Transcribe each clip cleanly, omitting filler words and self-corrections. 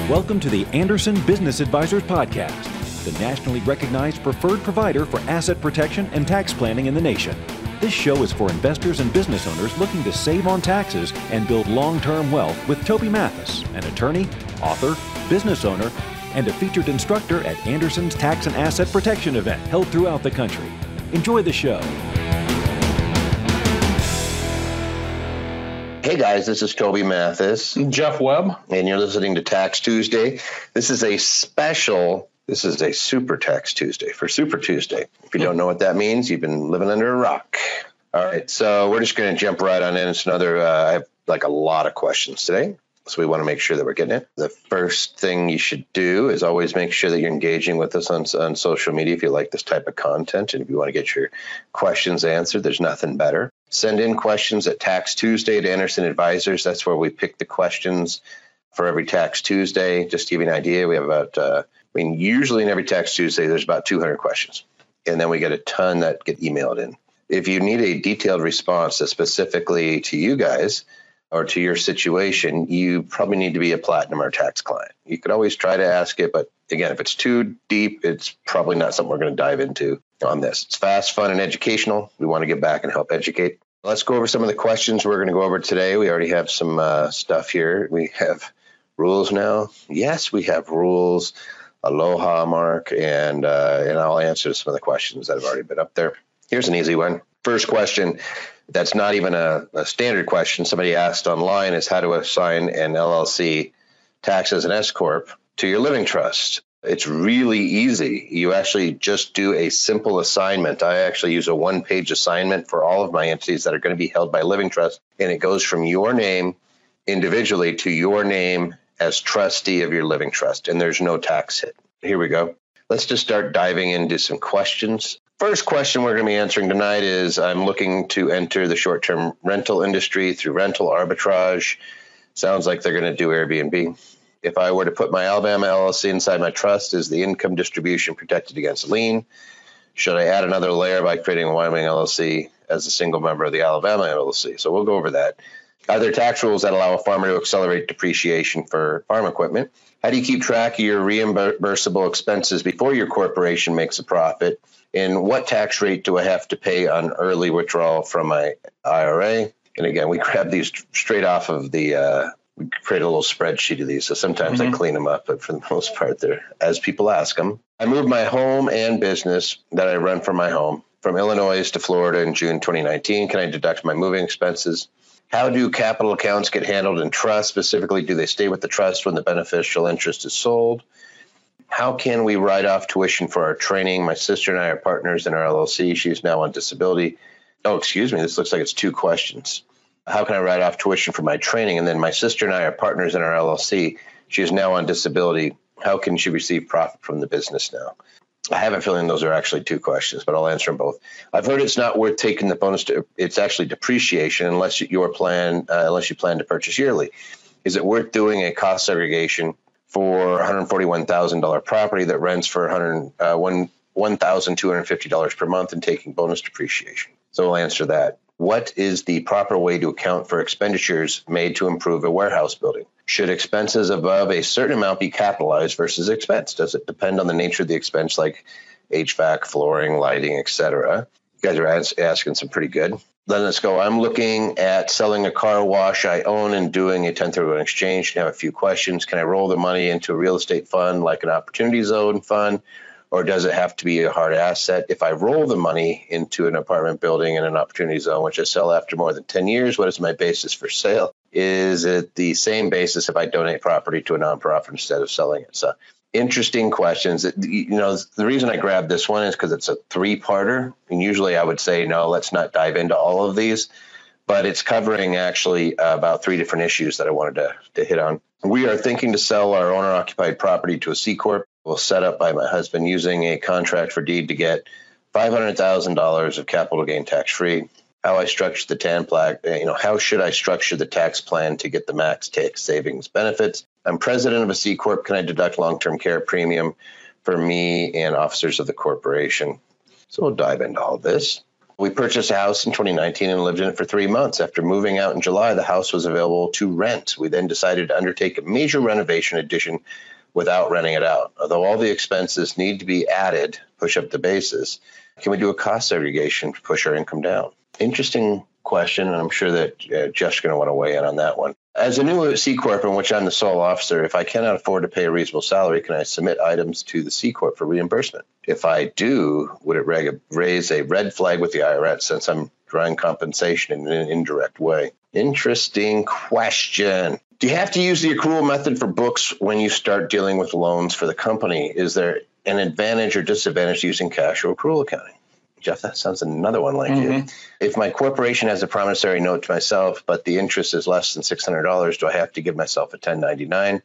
Welcome to the Anderson Business Advisors Podcast, the nationally recognized preferred provider for asset protection and tax planning in the nation. This show is for investors and business owners looking to save on taxes and build long-term wealth with Toby Mathis, an attorney, author, business owner, and a featured instructor at Anderson's Tax and Asset Protection event held throughout the country. Enjoy the show. Hey guys, this is Toby Mathis. Jeff Webb. And you're listening to Tax Tuesday. This is a Super Tax Tuesday for Super Tuesday. If you don't know what that means, you've been living under a rock. All right, so we're just going to jump right on in. It's another, I have like a lot of questions today, so we want to make sure that we're getting it. The first thing you should do is always make sure that you're engaging with us on social media if you like this type of content. And if you want to get your questions answered, there's nothing better. Send in questions at Tax Tuesday to Anderson Advisors. That's where we pick the questions for every Tax Tuesday. Just to give you an idea, we have about, usually in every Tax Tuesday, there's about 200 questions. And then we get a ton that get emailed in. If you need a detailed response that's specifically to you guys or to your situation, you probably need to be a Platinum or tax client. You could always try to ask it, but again, if it's too deep, it's probably not something we're going to dive into on this. It's fast, fun, and educational. We want to get back and help educate. Let's go over some of the questions we're going to go over today. We already have some stuff here. We have rules now. Yes, we have rules. Aloha, Mark, and I'll answer some of the questions that have already been up there. Here's an easy one. First question, that's not even a standard question. Somebody asked online is how to assign an LLC tax as an S Corp to your living trust. It's really easy. You actually just do a simple assignment. I actually use a one-page assignment for all of my entities that are going to be held by living trust, and it goes from your name individually to your name as trustee of your living trust, and there's no tax hit. Here we go. Let's just start diving into some questions. First question we're going to be answering tonight is I'm looking to enter the short-term rental industry through rental arbitrage. Sounds like they're going to do Airbnb. If I were to put my Alabama LLC inside my trust, is the income distribution protected against lien? Should I add another layer by creating a Wyoming LLC as a single member of the Alabama LLC? So we'll go over that. Are there tax rules that allow a farmer to accelerate depreciation for farm equipment? How do you keep track of your reimbursable expenses before your corporation makes a profit? And what tax rate do I have to pay on early withdrawal from my IRA? And again, we grab these straight off of the we create a little spreadsheet of these, so sometimes I clean them up, but for the most part, they're as people ask them. I moved my home and business that I run from my home from Illinois to Florida in June 2019. Can I deduct my moving expenses? How do capital accounts get handled in trust? Specifically, do they stay with the trust when the beneficial interest is sold? How can we write off tuition for our training? My sister and I are partners in our LLC. She's now on disability. Oh, excuse me, this looks like it's two questions. How can I write off tuition for my training? And then my sister and I are partners in our LLC. She is now on disability. How can she receive profit from the business now? I have a feeling those are actually two questions, but I'll answer them both. I've heard it's not worth taking the bonus it's actually depreciation unless you plan to purchase yearly. Is it worth doing a cost segregation for $141,000 property that rents for $1,250 per month and taking bonus depreciation? So we'll answer that. What is the proper way to account for expenditures made to improve a warehouse building? Should expenses above a certain amount be capitalized versus expense? Does it depend on the nature of the expense, like HVAC, flooring, lighting, etc.? You guys are asking some pretty good. Then let's go. I'm looking at selling a car wash I own and doing a 1031 exchange. I have a few questions. Can I roll the money into a real estate fund like an opportunity zone fund? Or does it have to be a hard asset? If I roll the money into an apartment building in an opportunity zone, which I sell after more than 10 years, what is my basis for sale? Is it the same basis if I donate property to a nonprofit instead of selling it? So interesting questions. The reason I grabbed this one is because it's a three-parter. And usually I would say, no, let's not dive into all of these. But it's covering actually about three different issues that I wanted to hit on. We are thinking to sell our owner-occupied property to a C Corp. We'll set up by my husband using a contract for deed to get $500,000 of capital gain tax-free. How I structure the TAN plan, how should I structure the tax plan to get the max tax savings benefits? I'm president of a C Corp. Can I deduct long-term care premium for me and officers of the corporation? So we'll dive into all this. We purchased a house in 2019 and lived in it for 3 months. After moving out in July, the house was available to rent. We then decided to undertake a major renovation addition without renting it out. Although all the expenses need to be added, push up the basis, can we do a cost segregation to push our income down? Interesting question, and I'm sure that Jeff's going to want to weigh in on that one. As a new C Corp in which I'm the sole officer, if I cannot afford to pay a reasonable salary, can I submit items to the C Corp for reimbursement? If I do, would it raise a red flag with the IRS since I'm drawing compensation in an indirect way? Interesting question. Do you have to use the accrual method for books when you start dealing with loans for the company? Is there an advantage or disadvantage to using cash or accrual accounting? Jeff, that sounds another one like you. If my corporation has a promissory note to myself, but the interest is less than $600, do I have to give myself a 1099?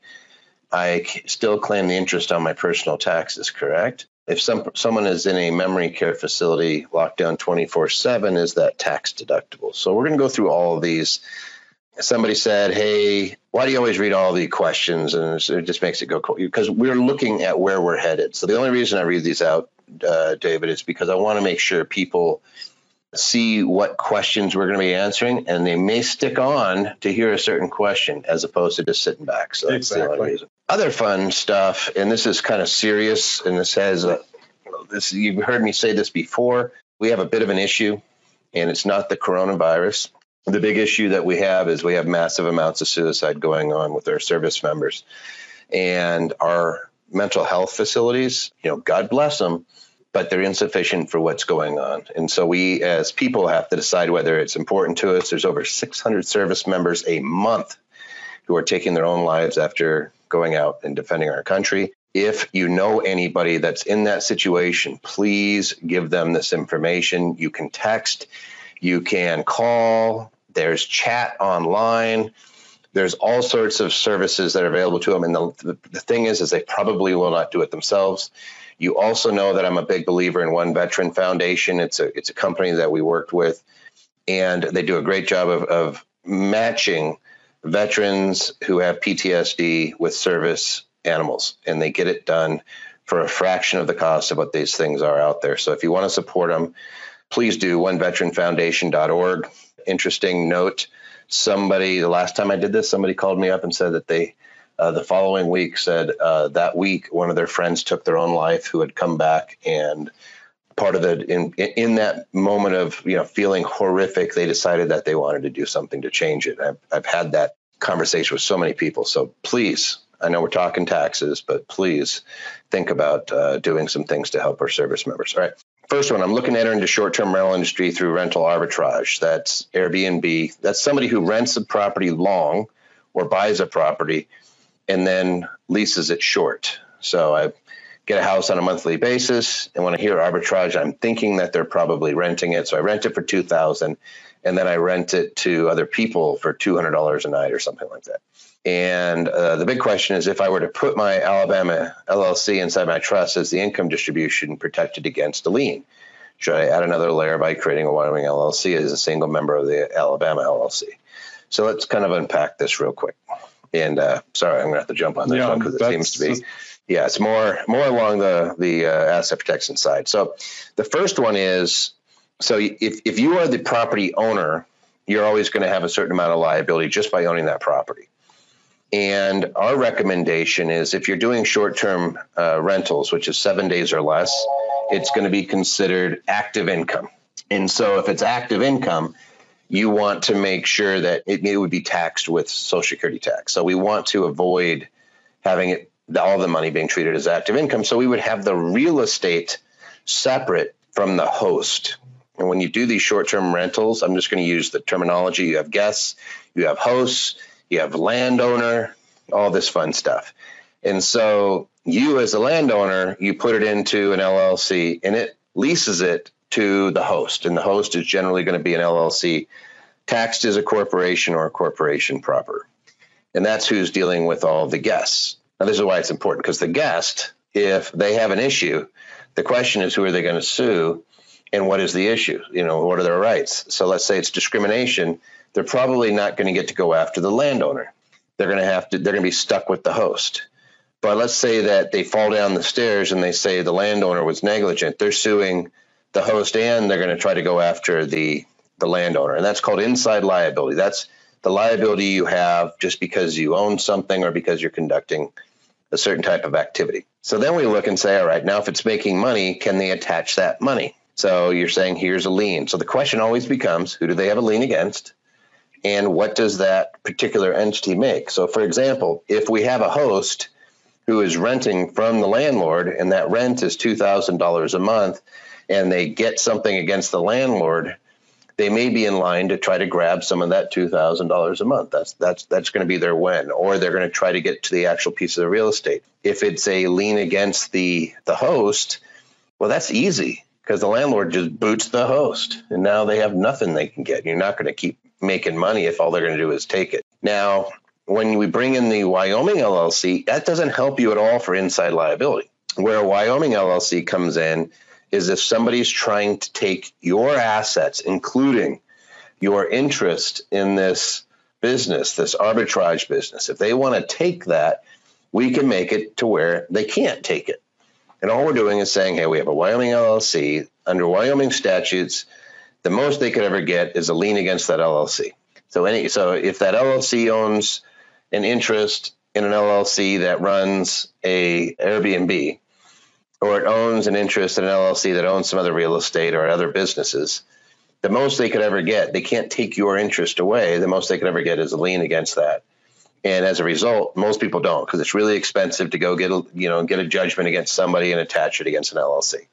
I still claim the interest on my personal taxes, correct? If someone is in a memory care facility locked down 24/7, is that tax deductible? So we're going to go through all of these. Somebody said, hey, why do you always read all the questions? And it just makes it go cool. Because we're looking at where we're headed. So the only reason I read these out, David, is because I want to make sure people see what questions we're going to be answering, and they may stick on to hear a certain question as opposed to just sitting back. So that's the only reason. Other fun stuff, and this is kind of serious, and this has this. You've heard me say this before. We have a bit of an issue, and it's not the coronavirus. The big issue that we have is we have massive amounts of suicide going on with our service members, and our mental health facilities, God bless them, but they're insufficient for what's going on. And so we as people have to decide whether it's important to us. There's over 600 service members a month who are taking their own lives after going out and defending our country. If you know anybody that's in that situation, please give them this information. You can text, you can call, there's chat online. There's all sorts of services that are available to them. And the thing is they probably will not do it themselves. You also know that I'm a big believer in One Veteran Foundation. It's a company that we worked with, and they do a great job of matching veterans who have PTSD with service animals, and they get it done for a fraction of the cost of what these things are out there. So if you want to support them, please do oneveteranfoundation.org. Interesting note. The last time I did this, somebody called me up and said that they, the following week said that week, one of their friends took their own life who had come back, and part of in that moment of, feeling horrific, they decided that they wanted to do something to change it. I've had that conversation with so many people. So please, I know we're talking taxes, but please think about doing some things to help our service members. All right. First one, I'm looking to enter into short-term rental industry through rental arbitrage. That's Airbnb. That's somebody who rents a property long or buys a property and then leases it short. So I get a house on a monthly basis, and when I hear arbitrage, I'm thinking that they're probably renting it. So I rent it for $2,000, and then I rent it to other people for $200 a night or something like that. And the big question is, if I were to put my Alabama LLC inside my trust, is the income distribution protected against a lien? Should I add another layer by creating a Wyoming LLC as a single member of the Alabama LLC? So let's kind of unpack this real quick. And sorry, I'm going to have to jump on this one because it seems to be, it's more along the asset protection side. So the first one is, so if you are the property owner, you're always going to have a certain amount of liability just by owning that property. And our recommendation is if you're doing short-term rentals, which is 7 days or less, it's going to be considered active income. And so if it's active income, you want to make sure that it would be taxed with Social Security tax. So we want to avoid having all the money being treated as active income. So we would have the real estate separate from the host. And when you do these short-term rentals, I'm just going to use the terminology. You have guests, you have hosts, you have landowner, all this fun stuff. And so you as a landowner, you put it into an LLC and it leases it to the host. And the host is generally going to be an LLC taxed as a corporation or a corporation proper. And that's who's dealing with all the guests. Now, this is why it's important, because the guest, if they have an issue, the question is, who are they going to sue and what is the issue? What are their rights? So let's say it's discrimination. They're probably not going to get to go after the landowner. They're going to be stuck with the host. But let's say that they fall down the stairs and they say the landowner was negligent. They're suing the host and they're going to try to go after the landowner. And that's called inside liability. That's the liability you have just because you own something or because you're conducting a certain type of activity. So then we look and say, all right, now if it's making money, can they attach that money? So you're saying here's a lien. So the question always becomes, who do they have a lien against? And what does that particular entity make? So for example, if we have a host who is renting from the landlord and that rent is $2,000 a month and they get something against the landlord, they may be in line to try to grab some of that $2,000 a month. That's going to be their win, or they're going to try to get to the actual piece of the real estate. If it's a lien against the host, well, that's easy because the landlord just boots the host and now they have nothing they can get. You're not going to keep making money if all they're going to do is take it. Now, when we bring in the Wyoming LLC, that doesn't help you at all for inside liability. Where a Wyoming LLC comes in is if somebody's trying to take your assets, including your interest in this business, this arbitrage business, if they want to take that, we can make it to where they can't take it. And all we're doing is saying, hey, we have a Wyoming LLC. Under Wyoming statutes, the most they could ever get is a lien against that LLC. So if that LLC owns an interest in an LLC that runs a Airbnb, or it owns an interest in an LLC that owns some other real estate or other businesses, the most they could ever get, they can't take your interest away. The most they could ever get is a lien against that. And as a result, most people don't, because it's really expensive to go get a judgment against somebody and attach it against an LLC.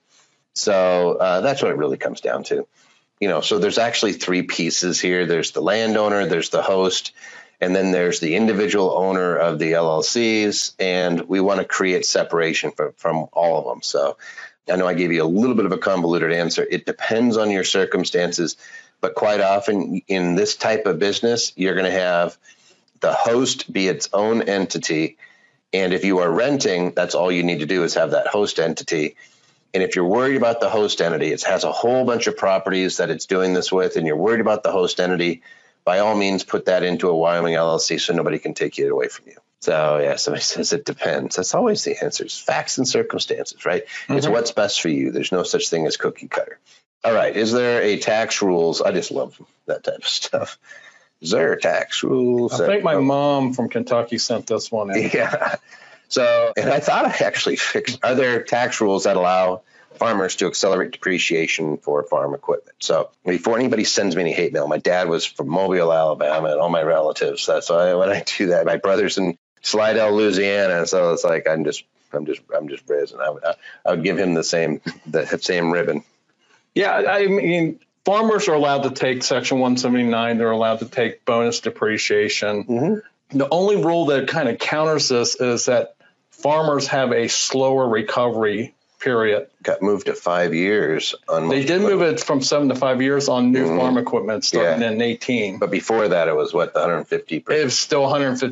So that's what it really comes down to. So there's actually three pieces here. There's the landowner, there's the host, and then there's the individual owner of the LLCs, and we want to create separation from all of them. So I know I gave you a little bit of a convoluted answer. It depends on your circumstances, but quite often in this type of business, you're going to have the host be its own entity. And if you are renting, that's all you need to do is have that host entity. And if you're worried about the host entity, it has a whole bunch of properties that it's doing this with, and you're worried about the host entity, by all means, put that into a Wyoming LLC so nobody can take it away from you. So, yeah, somebody says it depends. That's always the answer. It's facts and circumstances, right? Mm-hmm. It's what's best for you. There's no such thing as cookie cutter. All right. Is there a tax rules? I just love that type of stuff. Is there tax rules? I think my mom from Kentucky sent this one in. Yeah. So, and I thought I actually fixed, are there tax rules that allow farmers to accelerate depreciation for farm equipment? So before anybody sends me any hate mail, my dad was from Mobile, Alabama, and all my relatives. That's why when I do that, my brother's in Slidell, Louisiana. So it's like, I'm just brazen. I would give him the same ribbon. Yeah. I mean, farmers are allowed to take Section 179. They're allowed to take bonus depreciation. Mm-hmm. The only rule that kind of counters this is that farmers have a slower recovery period. Got moved to 5 years. They did move it from 7 to 5 years on new farm equipment starting in 18. But before that, it was what, 150%? It was still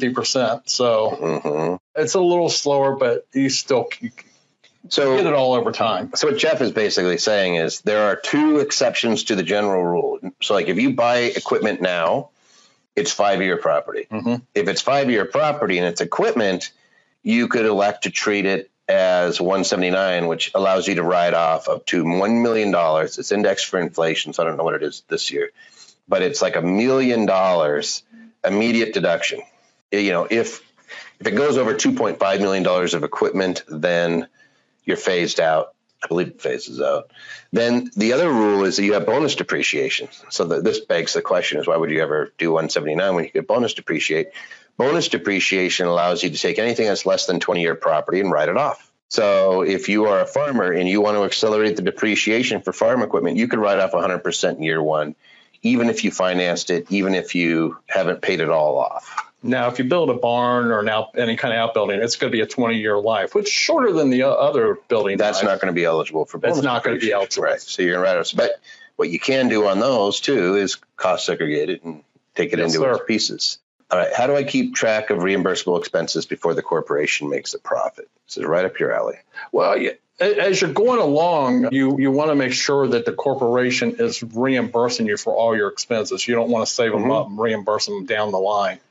150%. So it's a little slower, but you still get it all over time. So what Jeff is basically saying is there are two exceptions to the general rule. So like if you buy equipment now, it's 5-year property. Mm-hmm. If it's 5-year property and it's equipment, you could elect to treat it as 179, which allows you to write off up to $1 million. It's indexed for inflation, so I don't know what it is this year, but it's like $1 million immediate deduction. If it goes over $2.5 million of equipment, then you're phased out. I believe it phases out. Then the other rule is that you have bonus depreciation. So this begs the question is, why would you ever do 179 when you could bonus depreciate? Bonus depreciation allows you to take anything that's less than 20-year property and write it off. So if you are a farmer and you want to accelerate the depreciation for farm equipment, you could write off 100% in year one, even if you financed it, even if you haven't paid it all off. Now, if you build a barn or any kind of outbuilding, it's going to be a 20-year life, which is shorter than the other building. That's not going to be eligible for bonus. It's not going to be eligible. Right. So you're going to write off. But what you can do on those, too, is cost segregate it and take it into its pieces. All right. How do I keep track of reimbursable expenses before the corporation makes a profit? This is right up your alley. Well, as you're going along, you want to make sure that the corporation is reimbursing you for all your expenses. You don't want to save them up and reimburse them down the line.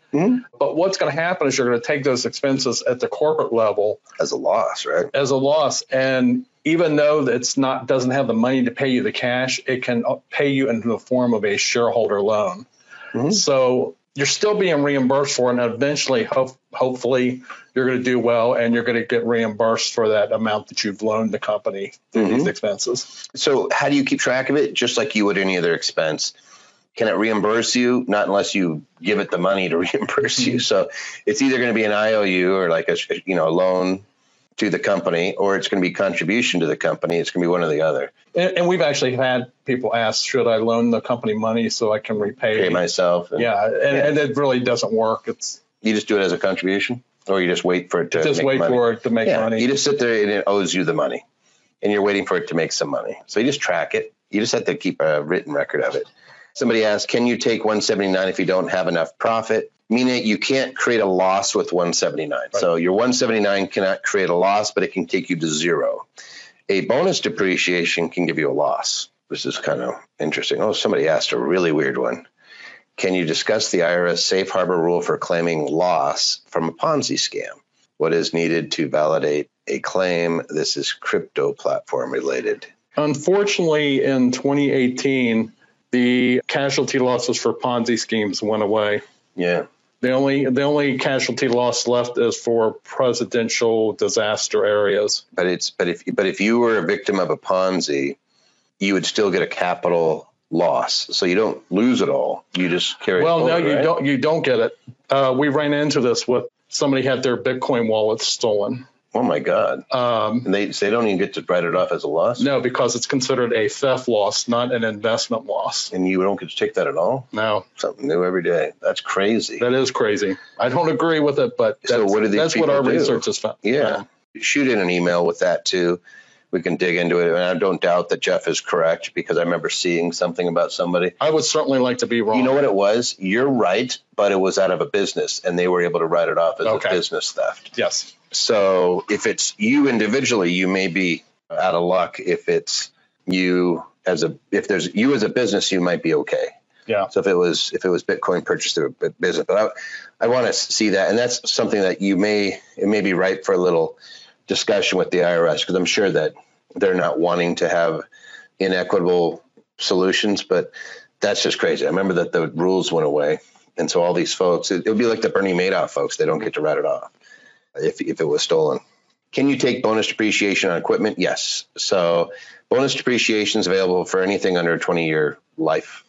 Mhm. But what's going to happen is you're going to take those expenses at the corporate level As a loss, right? as a loss. And even though doesn't have the money to pay you the cash, it can pay you in the form of a shareholder loan. Mhm. So you're still being reimbursed for it, and eventually, hopefully, you're going to do well, and you're going to get reimbursed for that amount that you've loaned the company through these expenses. So how do you keep track of it? Just like you would any other expense. Can it reimburse you? Not unless you give it the money to reimburse you. So it's either going to be an IOU or like a loan to the company, or it's going to be contribution to the company. It's going to be one or the other. And we've actually had people ask, should I loan the company money so I can repay Pay myself. And it really doesn't work. You just do it as a contribution, or you just wait for it to just make wait money? for it to make money. You just sit there and it owes you the money, and you're waiting for it to make some money. So you just track it. You just have to keep a written record of it. Somebody asked, can you take 179 if you don't have enough profit? Meaning you can't create a loss with 179. Right. So your 179 cannot create a loss, but it can take you to zero. A bonus depreciation can give you a loss. This is kind of interesting. Oh, somebody asked a really weird one. Can you discuss the IRS safe harbor rule for claiming loss from a Ponzi scam? What is needed to validate a claim? This is crypto platform related. Unfortunately, in 2018, the casualty losses for Ponzi schemes went away. Yeah. The only casualty loss left is for presidential disaster areas. But if you were a victim of a Ponzi, you would still get a capital loss. So you don't lose it all. You just carry it forward, no, you right? don't. You don't get it. We ran into this with somebody had their Bitcoin wallets stolen. Oh my God! And they don't even get to write it off as a loss. No, because it's considered a theft loss, not an investment loss. And you don't get to take that at all. No, something new every day. That's crazy. That is crazy. I don't agree with it, but that's what our research has found. Yeah, shoot in an email with that too. We can dig into it, and I don't doubt that Jeff is correct because I remember seeing something about somebody. I would certainly like to be wrong. You know what it was? You're right, but it was out of a business, and they were able to write it off as a business theft. Yes. So if it's you individually, you may be out of luck. If it's you if there's you as a business, you might be okay. Yeah. So if it was Bitcoin purchased through a business, but I want to see that, and that's something that it may be ripe for a little discussion with the IRS, because I'm sure that they're not wanting to have inequitable solutions, but that's just crazy. I remember that the rules went away, and so all these folks, it would be like the Bernie Madoff folks. They don't get to write it off if it was stolen. Can you take bonus depreciation on equipment? Yes. So bonus depreciation is available for anything under a 20-year life.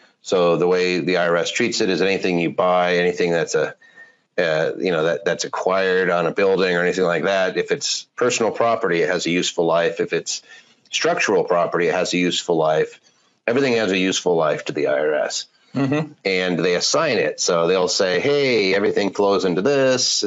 So the way the IRS treats it is anything you buy, anything that's that's acquired on a building or anything like that. If it's personal property, it has a useful life. If it's structural property, it has a useful life. Everything has a useful life to the IRS. Mm-hmm. And they assign it. So they'll say, hey, everything flows into this,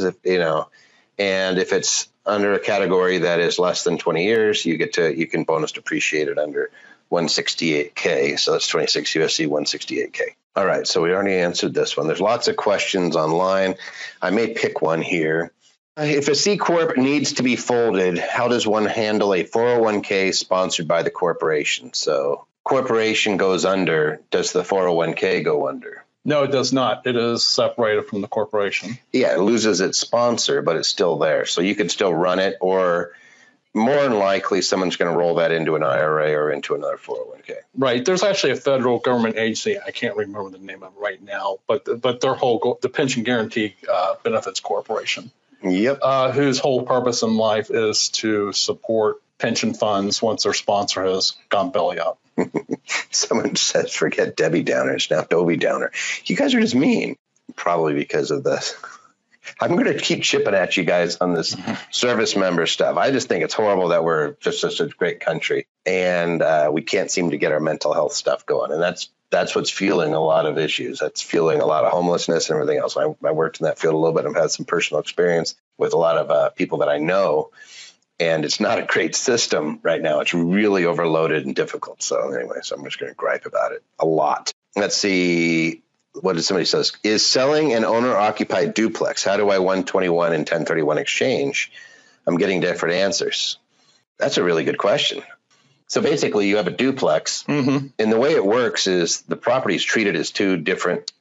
and if it's under a category that is less than 20 years, you can bonus depreciate it under 168K. So that's 26 USC 168K. All right. So we already answered this one. There's lots of questions online. I may pick one here. If a C Corp needs to be folded, how does one handle a 401k sponsored by the corporation? So corporation goes under. Does the 401k go under? No, it does not. It is separated from the corporation. Yeah, it loses its sponsor, but it's still there. So you could still run it, or more than likely someone's going to roll that into an IRA or into another 401k. Right. There's actually a federal government agency. I can't remember the name of it right now, but their whole goal, the Pension Guarantee Benefits Corporation. Yep. Whose whole purpose in life is to support pension funds once their sponsor has gone belly up. Someone says, forget Debbie Downer, it's now Dobie Downer. You guys are just mean. Probably because of this. I'm going to keep chipping at you guys on this service member stuff. I just think it's horrible that we're just such a great country and we can't seem to get our mental health stuff going. And that's what's fueling a lot of issues. That's fueling a lot of homelessness and everything else. I worked in that field a little bit. I've had some personal experience with a lot of people that I know. And it's not a great system right now. It's really overloaded and difficult. So anyway, I'm just going to gripe about it a lot. Let's see. What did somebody says? Is selling an owner-occupied duplex? How do I 121 and 1031 exchange? I'm getting different answers. That's a really good question. So basically, you have a duplex, and the way it works is the property is treated as two different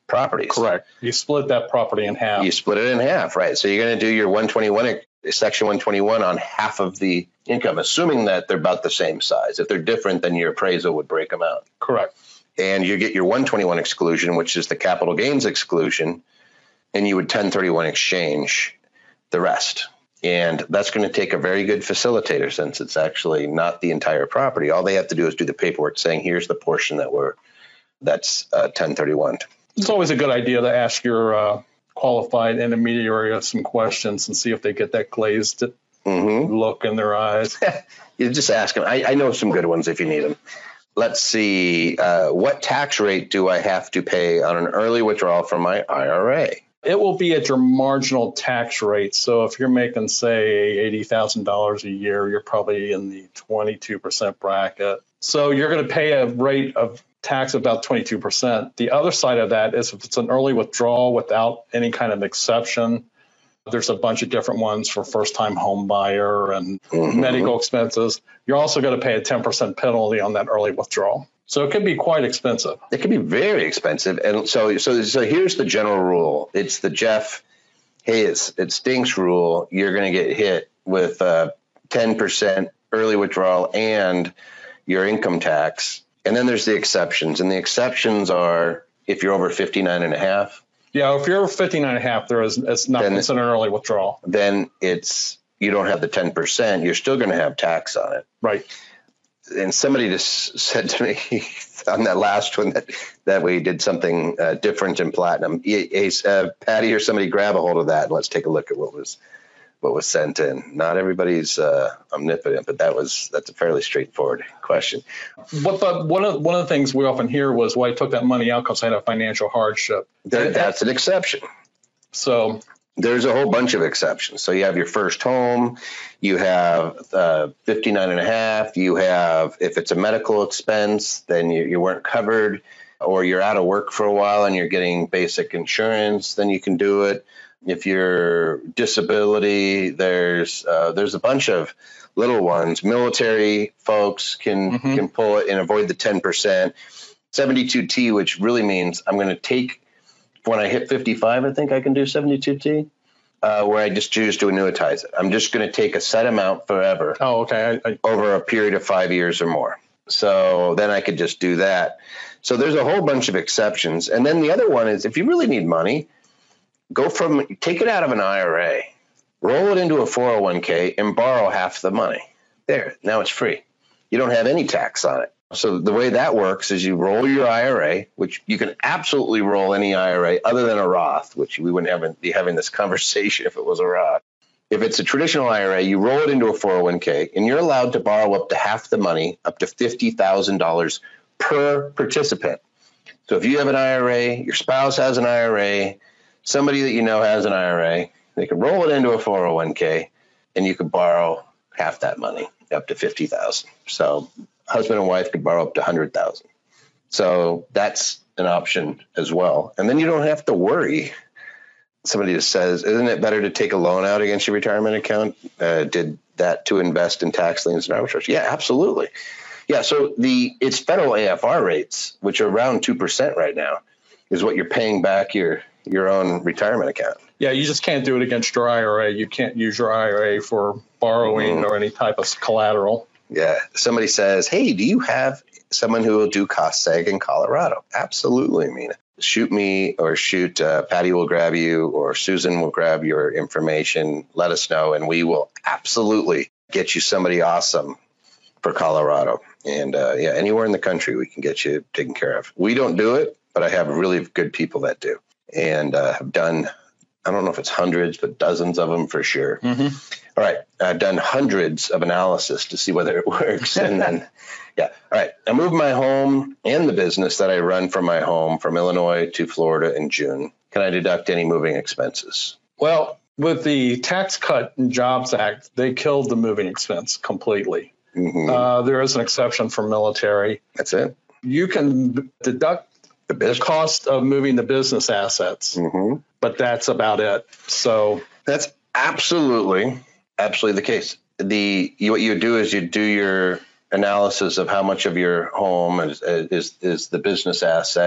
properties. Correct. You split that property in half. You split it in half, right? So you're going to do your 121, Section 121 on half of the income, assuming that they're about the same size. If they're different, then your appraisal would break them out. Correct. And you get your 121 exclusion, which is the capital gains exclusion, and you would 1031 exchange the rest. And that's going to take a very good facilitator, since it's actually not the entire property. All they have to do is do the paperwork saying, here's the portion that's 1031. It's always a good idea to ask your qualified intermediary some questions and see if they get that glazed look in their eyes. You just ask them. I know some good ones if you need them. Let's see. What tax rate do I have to pay on an early withdrawal from my IRA? It will be at your marginal tax rate. So if you're making, say, $80,000 a year, you're probably in the 22% bracket. So you're going to pay a rate of tax of about 22%. The other side of that is if it's an early withdrawal without any kind of exception, there's a bunch of different ones for first-time home buyer and medical expenses. You're also going to pay a 10% penalty on that early withdrawal. So it can be quite expensive. It can be very expensive. And so here's the general rule. It's the Jeff Hayes, it stinks rule. You're going to get hit with 10% early withdrawal and your income tax. And then there's the exceptions. And the exceptions are if you're over 59 and a half. Yeah, if you're 59 and a half, it's not considered an early withdrawal. Then you don't have the 10%. You're still going to have tax on it. Right. And somebody just said to me on that last one that we did something different in Platinum. Patty or somebody grab a hold of that and let's take a look at what was sent in. Not everybody's omnipotent, but that's a fairly straightforward question. But one of the things we often hear was, well, I took that money out because I had a financial hardship. That's an exception. So there's a whole bunch of exceptions. So you have your first home, you have 59 and a half, you have, if it's a medical expense, then you weren't covered, or you're out of work for a while and you're getting basic insurance, then you can do it. If you're disability, there's a bunch of little ones. Military folks can pull it and avoid the 10%. 72T, which really means I'm going to take, when I hit 55, I think I can do 72T, where I just choose to annuitize it. I'm just going to take a set amount forever. Oh, okay. Over a period of 5 years or more. So then I could just do that. So there's a whole bunch of exceptions. And then the other one is if you really need money, take it out of an IRA, roll it into a 401k, and borrow half the money. There, now it's free. You don't have any tax on it. So the way that works is you roll your IRA, which you can absolutely roll any IRA other than a Roth, which we wouldn't be having this conversation if it was a Roth. If it's a traditional IRA, you roll it into a 401k, and you're allowed to borrow up to half the money, up to $50,000 per participant. So if you have an IRA, your spouse has an IRA, somebody that you know has an IRA, they can roll it into a 401k, and you could borrow half that money, up to $50,000. So husband and wife could borrow up to $100,000. So that's an option as well. And then you don't have to worry. Somebody just says, isn't it better to take a loan out against your retirement account? Did that to invest in tax liens and arbitrage? Yeah, absolutely. Yeah, so it's federal AFR rates, which are around 2% right now, is what you're paying back your own retirement account. Yeah, you just can't do it against your IRA. You can't use your IRA for borrowing or any type of collateral. Yeah. Somebody says, hey, do you have someone who will do cost seg in Colorado? Absolutely, Mina. Shoot me or shoot Patty will grab you or Susan will grab your information. Let us know, and we will absolutely get you somebody awesome for Colorado. And anywhere in the country we can get you taken care of. We don't do it, but I have really good people that do. And have done, I don't know if it's hundreds, but dozens of them for sure. All right. I've done hundreds of analysis to see whether it works. And then, all right. I moved my home and the business that I run from my home from Illinois to Florida in June. Can I deduct any moving expenses? Well, with the Tax Cut and Jobs Act, they killed the moving expense completely. There is an exception for military. That's it. You can deduct the cost of moving the business assets, but that's about it. So that's absolutely the case. What you do is you do your analysis of how much of your home is the business asset,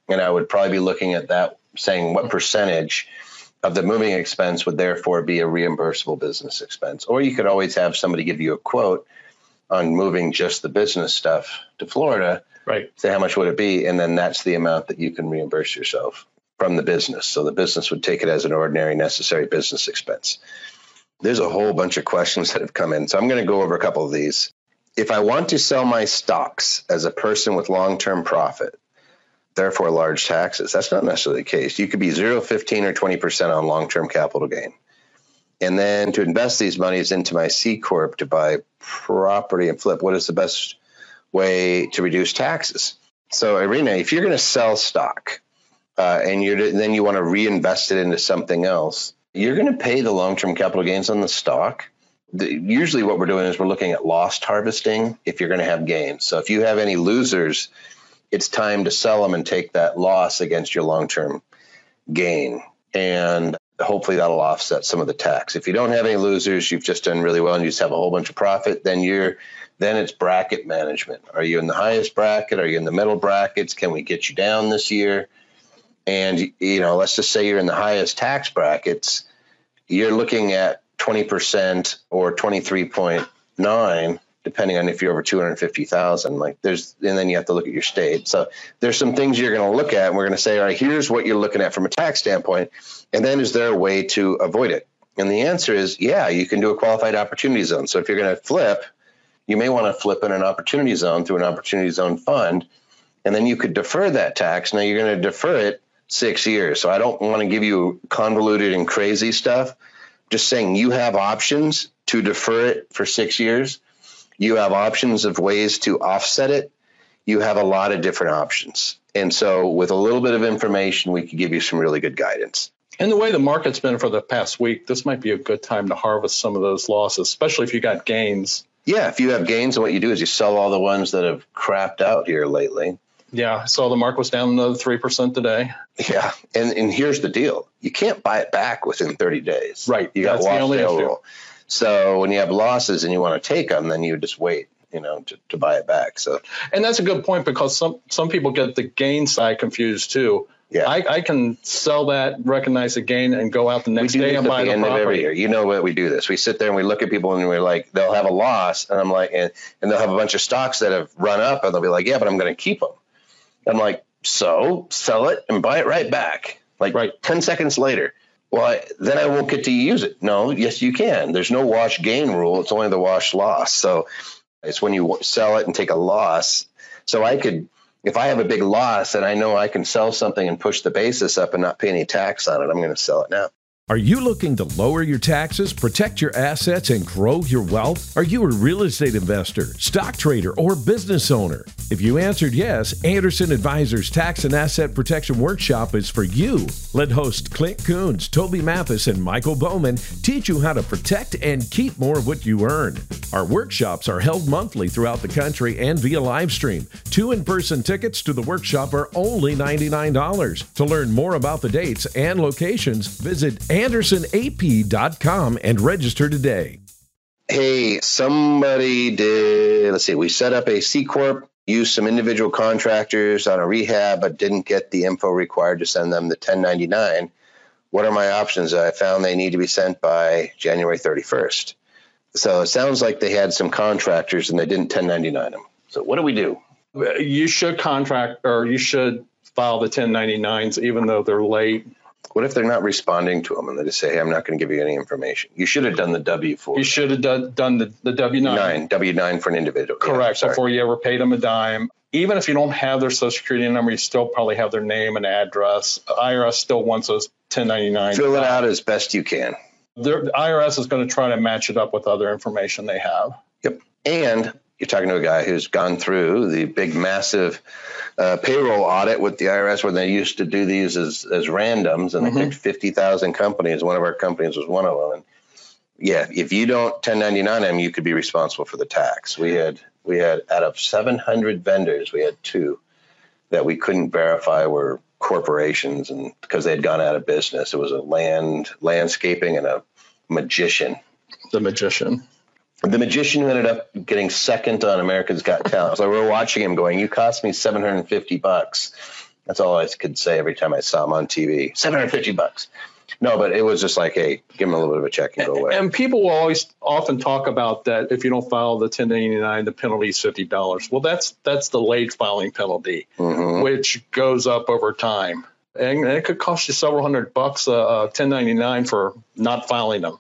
And I would probably be looking at that, saying what percentage of the moving expense would therefore be a reimbursable business expense. Or you could always have somebody give you a quote on moving just the business stuff to Florida. Right. Say how much would it be? And then that's the amount that you can reimburse yourself from the business. So the business would take it as an ordinary necessary business expense. There's a whole bunch of questions that have come in. So I'm going to go over a couple of these. If I want to sell my stocks as a person with long-term profit, therefore large taxes, that's not necessarily the case. You could be 0, 15, or 20% on long-term capital gain. And then to invest these monies into my C Corp to buy property and flip, what is the best way to reduce taxes? So Irina, if you're going to sell stock and then you want to reinvest it into something else, you're going to pay the long-term capital gains on the stock. Usually what we're doing is we're looking at loss harvesting if you're going to have gains. So if you have any losers, it's time to sell them and take that loss against your long-term gain. And hopefully that'll offset some of the tax. If you don't have any losers, you've just done really well and you just have a whole bunch of profit, then it's bracket management. Are you in the highest bracket? Are you in the middle brackets? Can we get you down this year? And, let's just say you're in the highest tax brackets. You're looking at 20% or 23.9, depending on if you're over 250,000. And then you have to look at your state. So there's some things you're going to look at, and we're going to say, all right, here's what you're looking at from a tax standpoint. And then is there a way to avoid it? And the answer is, yeah, you can do a qualified opportunity zone. So if you're going to flip, you may want to flip in an opportunity zone through an opportunity zone fund, and then you could defer that tax. Now you're going to defer it 6 years. So I don't want to give you convoluted and crazy stuff. Just saying you have options to defer it for 6 years. You have options of ways to offset it. You have a lot of different options. And so with a little bit of information, we could give you some really good guidance. And the way the market's been for the past week, this might be a good time to harvest some of those losses, especially if you got gains. Yeah, if you have gains, and what you do is you sell all the ones that have crapped out here lately. Yeah, I saw the market was down another 3% today. Yeah, and here's the deal. You can't buy it back within 30 days. Right. You got wash sale rule. So when you have losses and you want to take them, then you just wait, to buy it back. So, and that's a good point, because some people get the gain side confused too. Yeah, I can sell that, recognize the gain, and go out the next day and buy the property. Of every year. You know what we do this? We sit there and we look at people and we're like, they'll have a loss, and I'm like, and they'll have a bunch of stocks that have run up, and they'll be like, yeah, but I'm going to keep them. I'm like, so sell it and buy it right back, right 10 seconds later. Well, then I won't get to use it. No, yes, you can. There's no wash gain rule. It's only the wash loss. So it's when you sell it and take a loss. So if I have a big loss and I know I can sell something and push the basis up and not pay any tax on it, I'm going to sell it now. Are you looking to lower your taxes, protect your assets, and grow your wealth? Are you a real estate investor, stock trader, or business owner? If you answered yes, Anderson Advisors Tax and Asset Protection Workshop is for you. Let host Clint Coons, Toby Mathis, and Michael Bowman teach you how to protect and keep more of what you earn. Our workshops are held monthly throughout the country and via live stream. 2 in-person tickets to the workshop are only $99. To learn more about the dates and locations, visit AndersonAP.com and register today. Hey, somebody did, we set up a C Corp, used some individual contractors on a rehab, but didn't get the info required to send them the 1099. What are my options? I found they need to be sent by January 31st. So it sounds like they had some contractors and they didn't 1099 them. So what do we do? You should you should file the 1099s even though they're late. What if they're not responding to them and they just say, hey, I'm not going to give you any information? You should have done the W-4. You should have done the W-9. W-9 for an individual. Correct. Yeah, before you ever paid them a dime. Even if you don't have their social security number, you still probably have their name and address. IRS still wants those 1099. Fill it out as best you can. The IRS is going to try to match it up with other information they have. Yep. And you're talking to a guy who's gone through the big, massive payroll audit with the IRS, where they used to do these as randoms, and they picked 50,000 companies. One of our companies was one of them. And yeah, if you don't 1099 them, you could be responsible for the tax. We had out of 700 vendors, we had 2 that we couldn't verify were corporations, and because they had gone out of business. It was a landscaping and a magician. The magician who ended up getting second on America's Got Talent. So we were watching him going, you cost me $750. That's all I could say every time I saw him on TV. $750. No, but it was just like, hey, give him a little bit of a check and go away. And people will often talk about that if you don't file the 1099, the penalty is $50. Well, that's the late filing penalty, which goes up over time. And it could cost you several $100 1099 for not filing them.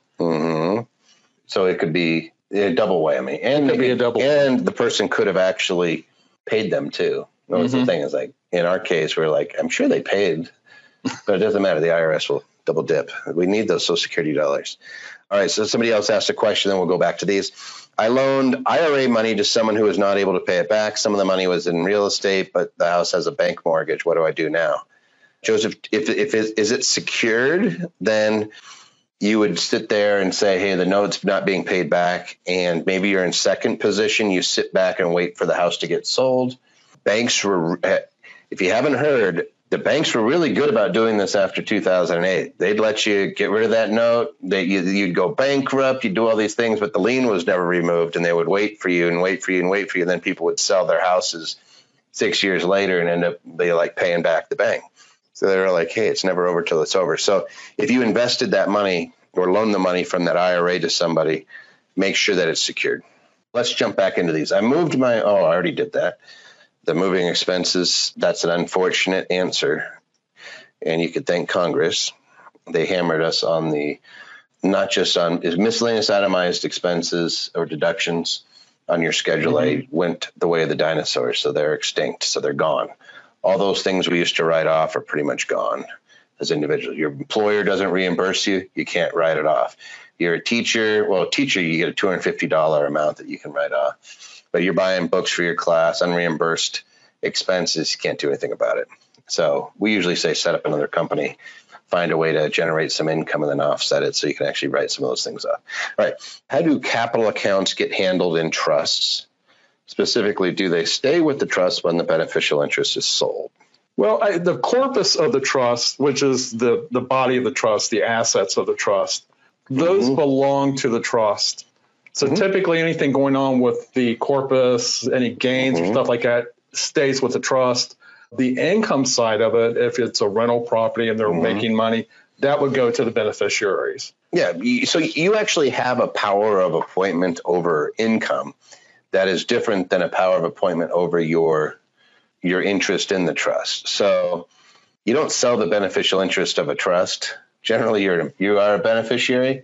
So it could be a double whammy. And the person could have actually paid them too. That's the thing is, like, in our case, we're like, I'm sure they paid, but it doesn't matter. The IRS will double dip. We need those Social Security dollars. All right. So somebody else asked a question, then we'll go back to these. I loaned IRA money to someone who was not able to pay it back. Some of the money was in real estate, but the house has a bank mortgage. What do I do now? Joseph, if is it secured, then you would sit there and say, hey, the note's not being paid back. And maybe you're in second position. You sit back and wait for the house to get sold. Banks were, if you haven't heard, the banks were really good about doing this after 2008. They'd let you get rid of that note. You'd go bankrupt. You'd do all these things, but the lien was never removed, and they would wait for you and wait for you and wait for you. And then people would sell their houses 6 years later and end up paying back the bank. So they were like, hey, it's never over till it's over. So if you invested that money or loaned the money from that IRA to somebody, make sure that it's secured. Let's jump back into these. I already did that. The moving expenses, that's an unfortunate answer. And you could thank Congress. They hammered us on not just on miscellaneous itemized expenses or deductions on your Schedule A went the way of the dinosaurs. So they're extinct. So they're gone. All those things we used to write off are pretty much gone as individuals. Your employer doesn't reimburse you. You can't write it off. You're a teacher. Well, you get a $250 amount that you can write off. But you're buying books for your class, unreimbursed expenses, you can't do anything about it. So we usually say set up another company, find a way to generate some income and then offset it so you can actually write some of those things off. All right. How do capital accounts get handled in trusts? Specifically, do they stay with the trust when the beneficial interest is sold? Well, the corpus of the trust, which is the body of the trust, the assets of the trust, those belong to the trust. So typically anything going on with the corpus, any gains or stuff like that, stays with the trust. The income side of it, if it's a rental property and they're making money, that would go to the beneficiaries. Yeah. So you actually have a power of appointment over income that is different than a power of appointment over your interest in the trust. So you don't sell the beneficial interest of a trust. Generally, you are a beneficiary.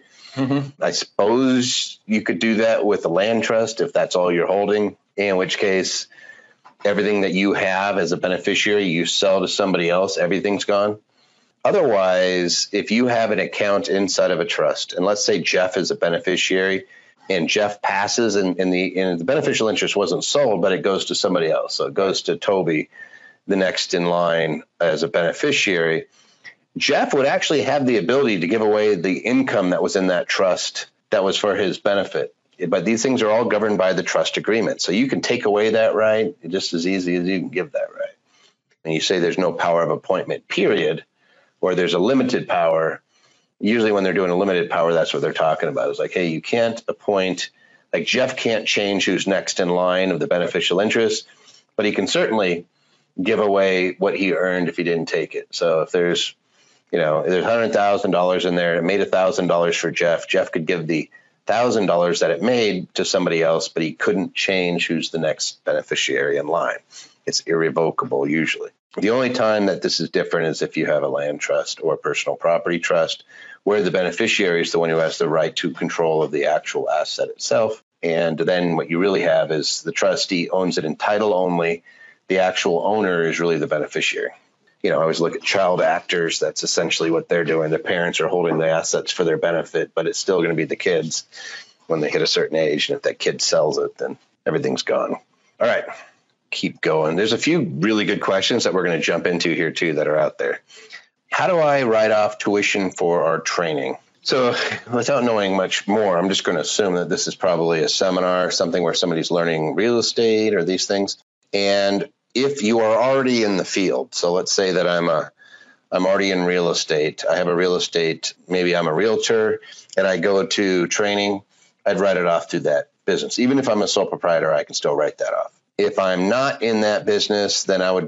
I suppose you could do that with a land trust if that's all you're holding, in which case everything that you have as a beneficiary, you sell to somebody else, everything's gone. Otherwise, if you have an account inside of a trust, and let's say Jeff is a beneficiary and Jeff passes and the beneficial interest wasn't sold, but it goes to somebody else. So it goes to Toby, the next in line as a beneficiary. Jeff would actually have the ability to give away the income that was in that trust that was for his benefit. But these things are all governed by the trust agreement. So you can take away that right just as easy as you can give that right. And you say there's no power of appointment, period, or there's a limited power. Usually when they're doing a limited power, that's what they're talking about. It's like, hey, you can't appoint, like Jeff can't change who's next in line of the beneficial interest, but he can certainly give away what he earned if he didn't take it. So if there's $100,000 in there, it made $1,000 for Jeff. Jeff could give the $1,000 that it made to somebody else, but he couldn't change who's the next beneficiary in line. It's irrevocable usually. The only time that this is different is if you have a land trust or a personal property trust, where the beneficiary is the one who has the right to control of the actual asset itself. And then what you really have is the trustee owns it in title only. The actual owner is really the beneficiary. I always look at child actors. That's essentially what they're doing. Their parents are holding the assets for their benefit, but it's still going to be the kids when they hit a certain age. And if that kid sells it, then everything's gone. All right, keep going. There's a few really good questions that we're going to jump into here too that are out there. How do I write off tuition for our training? So without knowing much more, I'm just going to assume that this is probably a seminar, something where somebody's learning real estate or these things. And if you are already in the field, so let's say that I'm already in real estate. I have a real estate, maybe I'm a realtor and I go to training, I'd write it off through that business. Even if I'm a sole proprietor, I can still write that off. If I'm not in that business, then I would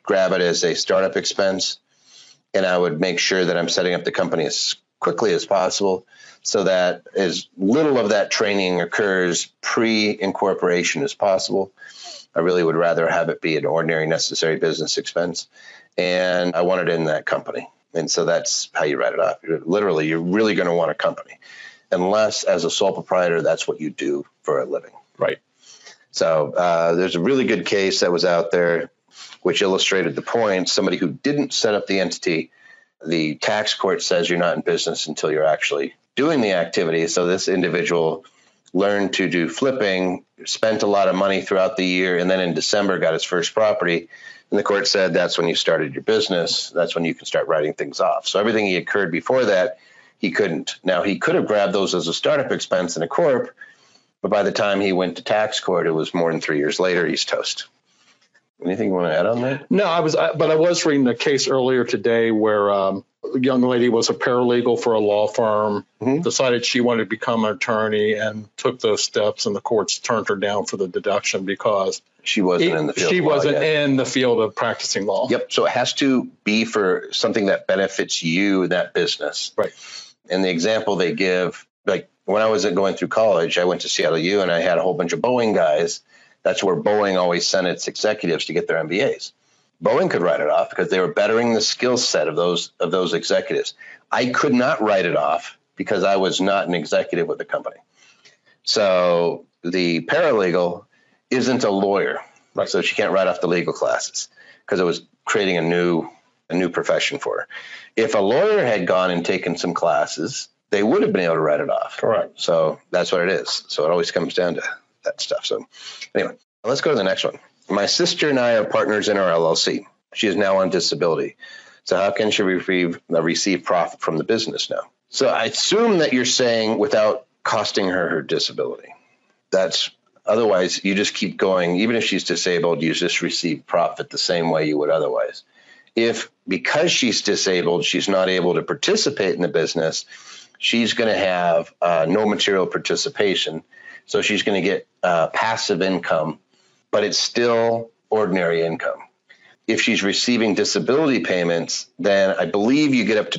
grab it as a startup expense, and I would make sure that I'm setting up the company as quickly as possible so that as little of that training occurs pre-incorporation as possible. I really would rather have it be an ordinary necessary business expense, and I want it in that company. And so that's how you write it off. You're really going to want a company, unless as a sole proprietor, that's what you do for a living. Right. So there's a really good case that was out there which illustrated the point. Somebody who didn't set up the entity, the tax court says you're not in business until you're actually doing the activity. So this individual learned to do flipping, spent a lot of money throughout the year, and then in December got his first property. And the court said that's when you started your business. That's when you can start writing things off. So everything he incurred before that, he couldn't. Now, he could have grabbed those as a startup expense in a corp, but by the time he went to tax court, it was more than 3 years later. He's toast. Anything you want to add on that? No, I was reading a case earlier today where a young lady was a paralegal for a law firm, decided she wanted to become an attorney, and took those steps, and the courts turned her down for the deduction because she wasn't in the field. She wasn't in the field of practicing law. Yep. So it has to be for something that benefits you in that business. Right. And the example they give, like when I was going through college, I went to Seattle U and I had a whole bunch of Boeing guys. That's where Boeing always sent its executives to get their MBAs. Boeing could write it off because they were bettering the skill set of those executives. I could not write it off because I was not an executive with the company. So the paralegal isn't a lawyer, right? So she can't write off the legal classes because it was creating a new profession for her. If a lawyer had gone and taken some classes, they would have been able to write it off. Correct. So that's what it is. So it always comes down to that stuff. So anyway, let's go to the next one. My sister and I are partners in our LLC. She is now on disability. So how can she receive profit from the business now? So I assume that you're saying without costing her disability. That's otherwise you just keep going. Even if she's disabled, you just receive profit the same way you would otherwise. If because she's disabled, she's not able to participate in the business, she's going to have no material participation. So she's going to get passive income, but it's still ordinary income. If she's receiving disability payments, then I believe you get up to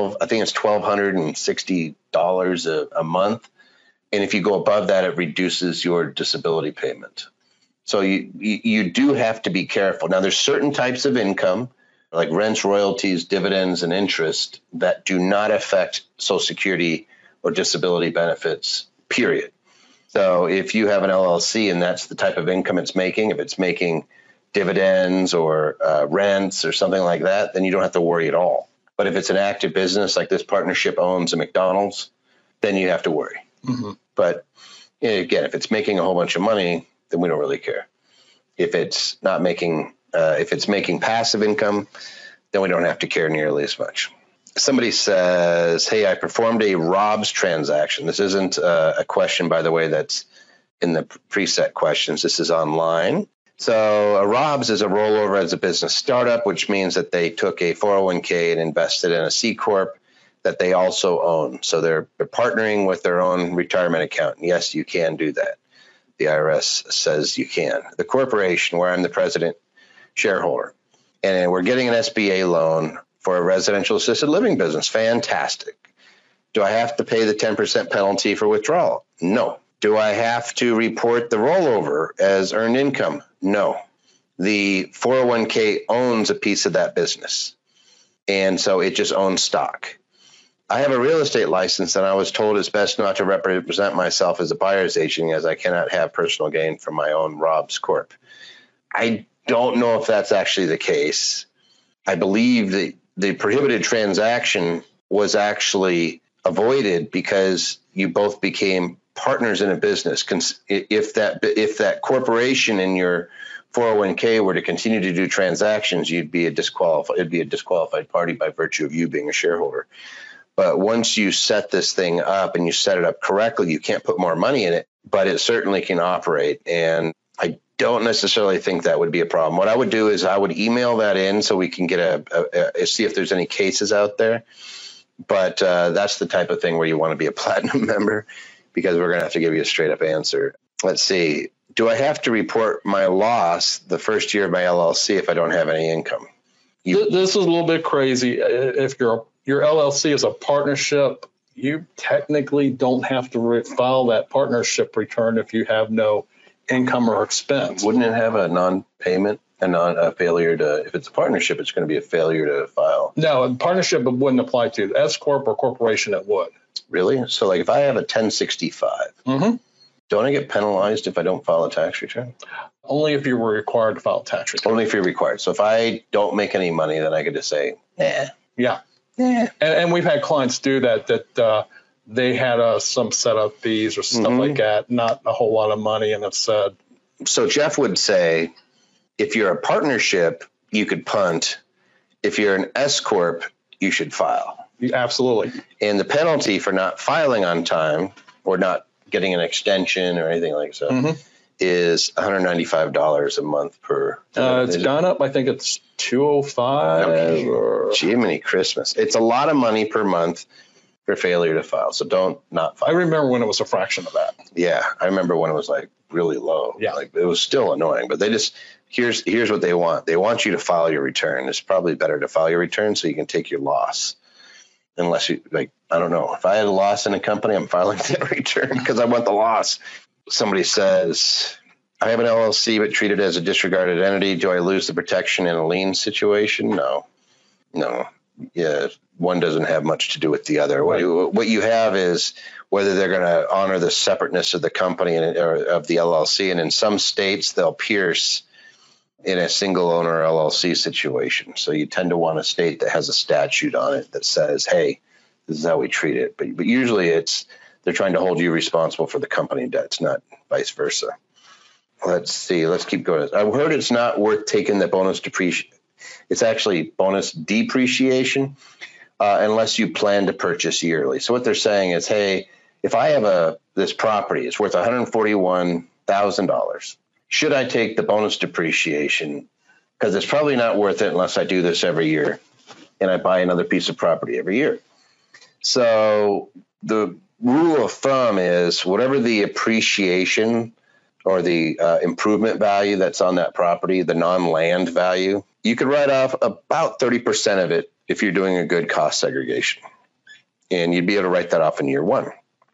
$1,260 a month. And if you go above that, it reduces your disability payment. So you do have to be careful. Now, there's certain types of income, like rents, royalties, dividends, and interest, that do not affect Social Security or disability benefits, period. So if you have an LLC and that's the type of income it's making, if it's making dividends or rents or something like that, then you don't have to worry at all. But if it's an active business, like this partnership owns a McDonald's, then you have to worry. Mm-hmm. But again, if it's making a whole bunch of money, then we don't really care. If it's not making, if it's making passive income, then we don't have to care nearly as much. Somebody says, hey, I performed a ROBS transaction. This isn't a question, by the way, that's in the preset questions. This is online. So a ROBS is a rollover as a business startup, which means that they took a 401k and invested in a C Corp that they also own. So they're partnering with their own retirement account. And yes, you can do that. The IRS says you can. The corporation, where I'm the president shareholder, and we're getting an SBA loan for a residential assisted living business. Fantastic. Do I have to pay the 10% penalty for withdrawal? No. Do I have to report the rollover as earned income? No. The 401k owns a piece of that business, and so it just owns stock. I have a real estate license, and I was told it's best not to represent myself as a buyer's agent, as I cannot have personal gain from my own ROBS Corp. I don't know if that's actually the case. I believe that the prohibited transaction was actually avoided because you both became partners in a business. If that corporation in your 401k were to continue to do transactions, it'd be a disqualified party by virtue of you being a shareholder. But once you set this thing up and you set it up correctly, you can't put more money in it, but it certainly can operate. And I don't necessarily think that would be a problem. What I would do is I would email that in so we can get see if there's any cases out there. But that's the type of thing where you want to be a platinum member, because we're going to have to give you a straight up answer. Let's see. do I have to report my loss the first year of my LLC if I don't have any income? This is a little bit crazy. If your LLC is a partnership, you technically don't have to file that partnership return if you have no income or expense. Wouldn't it have a non-payment, a failure to, if it's a partnership, it's going to be a failure to file? No, a partnership wouldn't apply to. S Corp or corporation, it would. Really? So like if I have a 1065, don't I get penalized if I don't file a tax return? Only if you were required to file a tax return. Only if you're required. So if I don't make any money, then I get to say, Yeah. Yeah. And we've had clients do that they had some setup fees or stuff like that, not a whole lot of money, and have said. So Jeff would say, if you're a partnership, you could punt. If you're an S Corp, you should file. Absolutely. And the penalty for not filing on time or not getting an extension or anything like that is $195 a month per. It's gone up. I think it's $205 or. Jiminy Christmas. It's a lot of money per month for failure to file. So don't not file. I remember when it was a fraction of that. Yeah. I remember when it was like really low. Yeah. Like it was still annoying, but they just, here's what they want. They want you to file your return. It's probably better to file your return so you can take your loss. Unless you, like, I don't know. If I had a loss in a company, I'm filing that return because I want the loss. Somebody says, I have an LLC but treated as a disregarded entity. Do I lose the protection in a lien situation? No. Yeah, one doesn't have much to do with the other. Right. What you have is whether they're going to honor the separateness of the company or of the LLC. And in some states, they'll pierce in a single owner LLC situation. So you tend to want a state that has a statute on it that says, hey, this is how we treat it. But usually they're trying to hold you responsible for the company debts, not vice versa. Let's see. Let's keep going. I've heard it's not worth taking the bonus depreciation. It's actually bonus depreciation unless you plan to purchase yearly. So what they're saying is, hey, if I have this property, it's worth $141,000. Should I take the bonus depreciation? Because it's probably not worth it unless I do this every year and I buy another piece of property every year. So the rule of thumb is whatever the appreciation or the improvement value that's on that property, the non-land value, you could write off about 30% of it if you're doing a good cost segregation. And you'd be able to write that off in year one.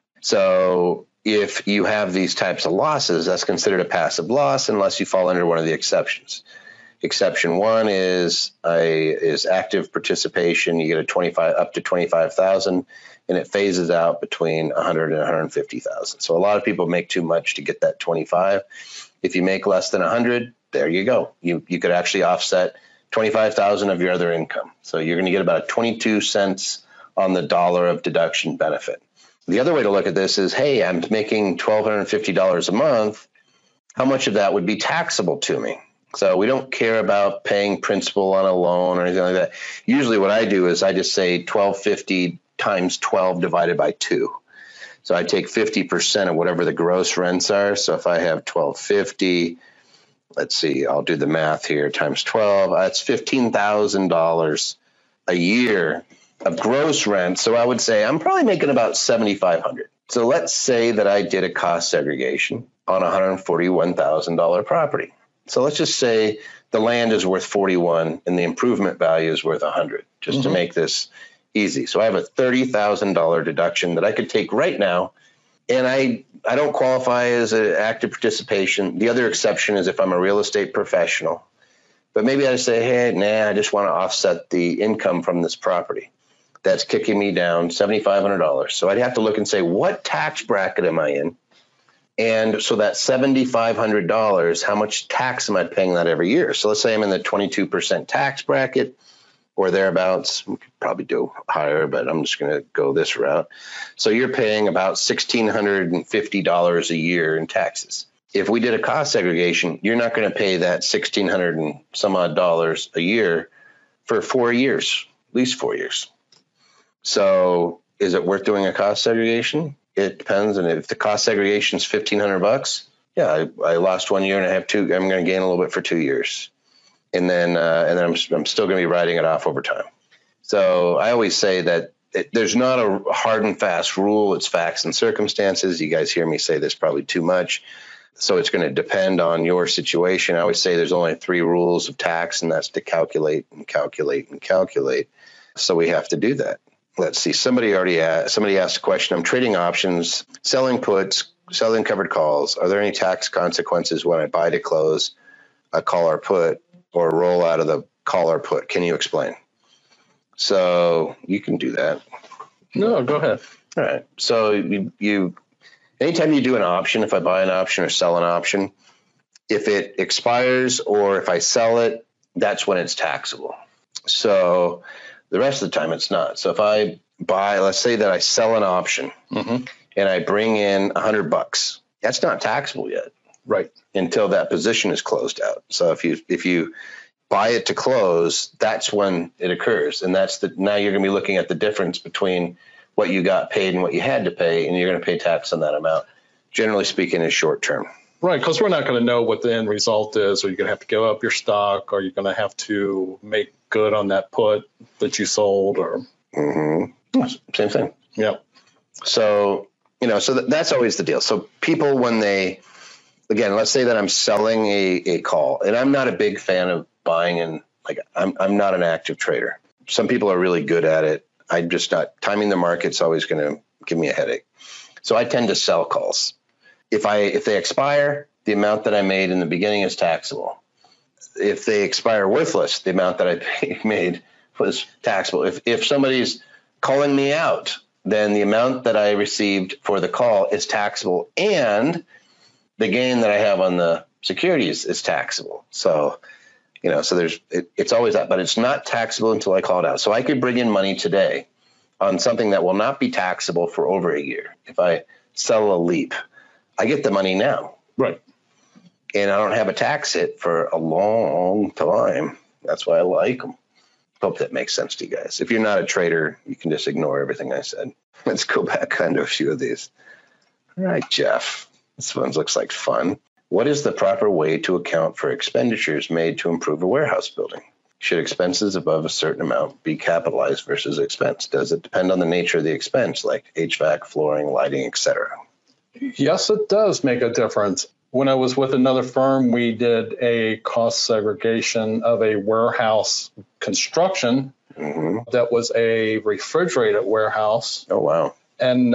So if you have these types of losses, that's considered a passive loss unless you fall under one of the exceptions. Exception one is active participation. You get up to 25,000, and it phases out between 100 and 150,000. So a lot of people make too much to get that 25. If you make less than 100, there you go. You could actually offset 25,000 of your other income. So you're going to get about 22 cents on the dollar of deduction benefit. The other way to look at this is, hey, I'm making $1,250 a month. How much of that would be taxable to me? So we don't care about paying principal on a loan or anything like that. Usually what I do is I just say $1,250 times 12 divided by 2. So I take 50% of whatever the gross rents are. So if I have $1,250, let's see, I'll do the math here, times 12, that's $15,000 a year of gross rent. So I would say I'm probably making about $7,500. So let's say that I did a cost segregation on a $141,000 property. So let's just say the land is worth 41 and the improvement value is worth 100, just to make this easy. So I have a $30,000 deduction that I could take right now, and I don't qualify as an active participation. The other exception is if I'm a real estate professional, but maybe I say, hey, I just want to offset the income from this property. That's kicking me down $7,500. So I'd have to look and say, what tax bracket am I in? And so that $7,500, how much tax am I paying that every year? So let's say I'm in the 22% tax bracket or thereabouts. We could probably do higher, but I'm just going to go this route. So you're paying about $1,650 a year in taxes. If we did a cost segregation, you're not going to pay that $1,600 and some odd dollars a year for 4 years, at least 4 years. So is it worth doing a cost segregation? It depends. And if the cost segregation is $1,500, yeah, I lost 1 year and I have two. I'm going to gain a little bit for 2 years. And then I'm still going to be writing it off over time. So I always say that there's not a hard and fast rule. It's facts and circumstances. You guys hear me say this probably too much. So it's going to depend on your situation. I always say there's only 3 rules of tax, and that's to calculate and calculate and calculate. So we have to do that. Let's see. Somebody asked a question. I'm trading options, selling puts, selling covered calls. Are there any tax consequences when I buy to close a call or put or roll out of the call or put? Can you explain? So you can do that. No, go ahead. All right. So you anytime you do an option, if I buy an option or sell an option, if it expires or if I sell it, that's when it's taxable. So the rest of the time it's not. So if I buy, let's say that I sell an option and I bring in $100, that's not taxable yet. Right. Until that position is closed out. So if you buy it to close, that's when it occurs. And now you're going to be looking at the difference between what you got paid and what you had to pay, and you're going to pay tax on that amount. Generally speaking, is short term. Right, because we're not going to know what the end result is, or you're going to have to give up your stock, or you're going to have to make good on that put that you sold, or same thing. Yeah. So that's always the deal. So people, when again, let's say that I'm selling a call, and I'm not a big fan of buying, and I'm not an active trader. Some people are really good at it. I'm just not. Timing the market's always going to give me a headache. So I tend to sell calls. If they expire, the amount that I made in the beginning is taxable. If they expire worthless, the amount that I made was taxable. If somebody's calling me out, then the amount that I received for the call is taxable, and the gain that I have on the securities is taxable. So it's always that, but it's not taxable until I call it out. So I could bring in money today on something that will not be taxable for over a year. If I sell a Leap, I get the money now. Right. And I don't have a tax hit for a long time. That's why I like them. Hope that makes sense to you guys. If you're not a trader, you can just ignore everything I said. Let's go back onto a few of these. All right, Jeff. This one looks like fun. What is the proper way to account for expenditures made to improve a warehouse building? Should expenses above a certain amount be capitalized versus expense? Does it depend on the nature of the expense, like HVAC, flooring, lighting, etc.? Yes, it does make a difference. When I was with another firm, we did a cost segregation of a warehouse construction that was a refrigerated warehouse. Oh, wow. And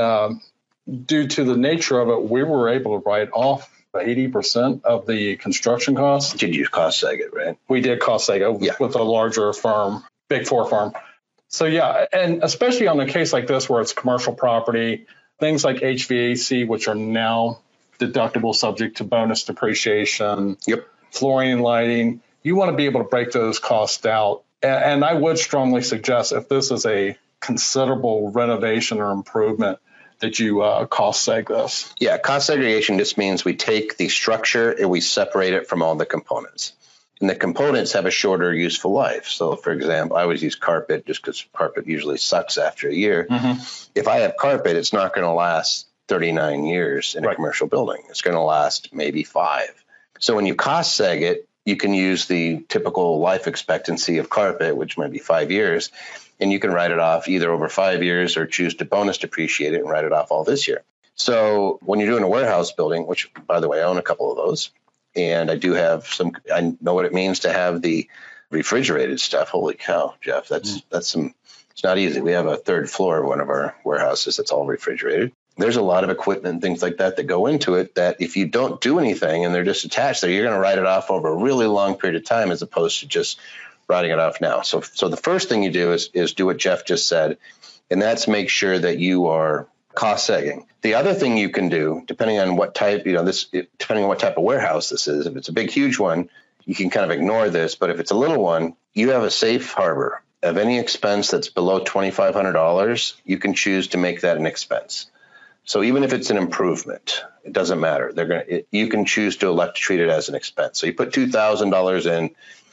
due to the nature of it, we were able to write off 80% of the construction costs. Did you cost seg it, right? We did cost seg it with a larger firm, Big Four firm. So, yeah, and especially on a case like this where it's commercial property, things like HVAC, which are now deductible subject to bonus depreciation, flooring and lighting, you want to be able to break those costs out. And I would strongly suggest if this is a considerable renovation or improvement, that you cost seg this. Yeah, cost segregation just means we take the structure and we separate it from all the components. And the components have a shorter useful life. So, for example, I always use carpet just because carpet usually sucks after a year. If I have carpet, it's not going to last 39 years in a commercial building. It's going to last maybe 5. So when you cost seg it, you can use the typical life expectancy of carpet, which might be 5 years, and you can write it off either over 5 years or choose to bonus depreciate it and write it off all this year. So when you're doing a warehouse building, which, by the way, I own a couple of those, and I do have some, I know what it means to have the refrigerated stuff. Holy cow, Jeff, that's some, it's not easy. We have a 3rd floor of one of our warehouses that's all refrigerated. There's a lot of equipment and things like that that go into it that if you don't do anything and they're just attached there, you're going to write it off over a really long period of time as opposed to just writing it off now. So the first thing you do is do what Jeff just said, and that's make sure that you are cost segging. The other thing you can do, depending on what type, depending on what type of warehouse this is, if it's a big, huge one, you can kind of ignore this. But if it's a little one, you have a safe harbor of any expense that's below $2,500. You can choose to make that an expense. So even if it's an improvement, it doesn't matter. You can choose to elect to treat it as an expense. So you put $2,000 in,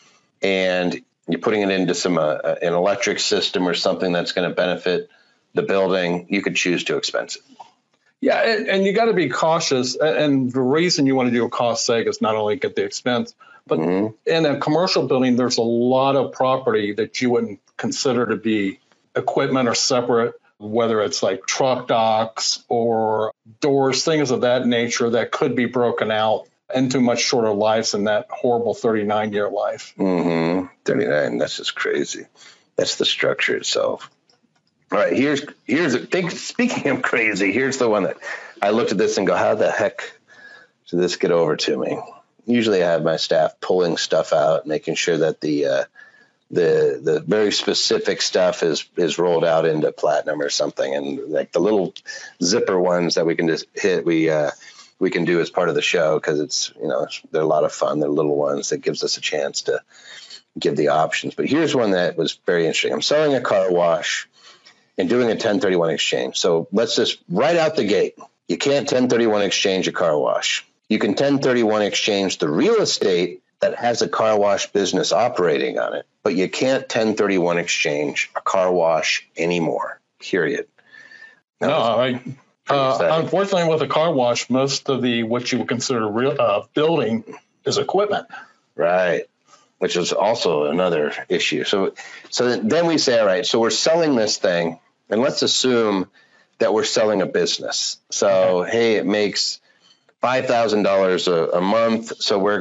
and you're putting it into some an electric system or something that's going to benefit the building. You could choose to expense it. Yeah, and you got to be cautious. And the reason you want to do a cost seg is not only get the expense, but in a commercial building, there's a lot of property that you wouldn't consider to be equipment or separate whether it's like truck docks or doors, things of that nature that could be broken out into much shorter lives than that horrible 39-year life. 39, that's just crazy. That's the structure itself. All right, here's a thing. Speaking of crazy, here's the one that I looked at this and go, how the heck did this get over to me? Usually I have my staff pulling stuff out, making sure that the very specific stuff is rolled out into Platinum or something. And like the little zipper ones that we can just hit, we can do as part of the show because it's, they're a lot of fun. They're little ones that gives us a chance to give the options. But here's one that was very interesting. I'm selling a car wash and doing a 1031 exchange. So let's just right out the gate. You can't 1031 exchange a car wash. You can 1031 exchange the real estate that has a car wash business operating on it, but you can't 1031 exchange a car wash anymore, period. Unfortunately, with a car wash, most of what you would consider real building is equipment. Right, which is also another issue. So then we say, all right, so we're selling this thing, and let's assume that we're selling a business. So, hey, it makes $5,000 a month, so we're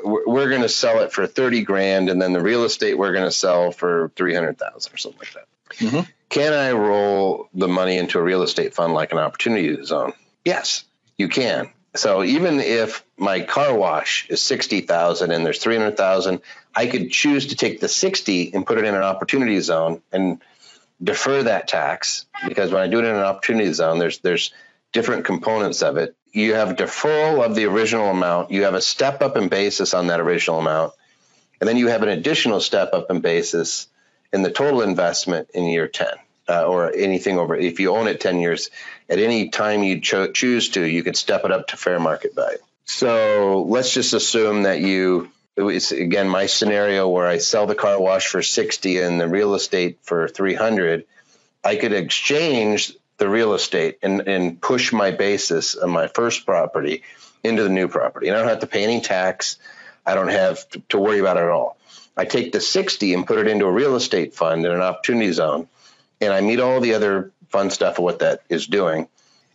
gonna sell it for $30,000, and then the real estate we're gonna sell for $300,000 or something like that. Mm-hmm. Can I roll the money into a real estate fund like an opportunity zone? Yes, you can. So even if my car wash is $60,000 and there's $300,000, I could choose to take the $60,000 and put it in an opportunity zone and defer that tax, because when I do it in an opportunity zone, there's different components of it. You have deferral of the original amount. You have a step up in basis on that original amount. And then you have an additional step up in basis in the total investment in year 10 or anything over. If you own it 10 years, at any time you choose to, you could step it up to fair market value. So let's just assume that it's again, my scenario where I sell the car wash for $60,000 and the real estate for $300,000. I could exchange the real estate and push my basis on my first property into the new property. And I don't have to pay any tax. I don't have to worry about it at all. I take the $60,000 and put it into a real estate fund in an opportunity zone, and I meet all the other fun stuff of what that is doing.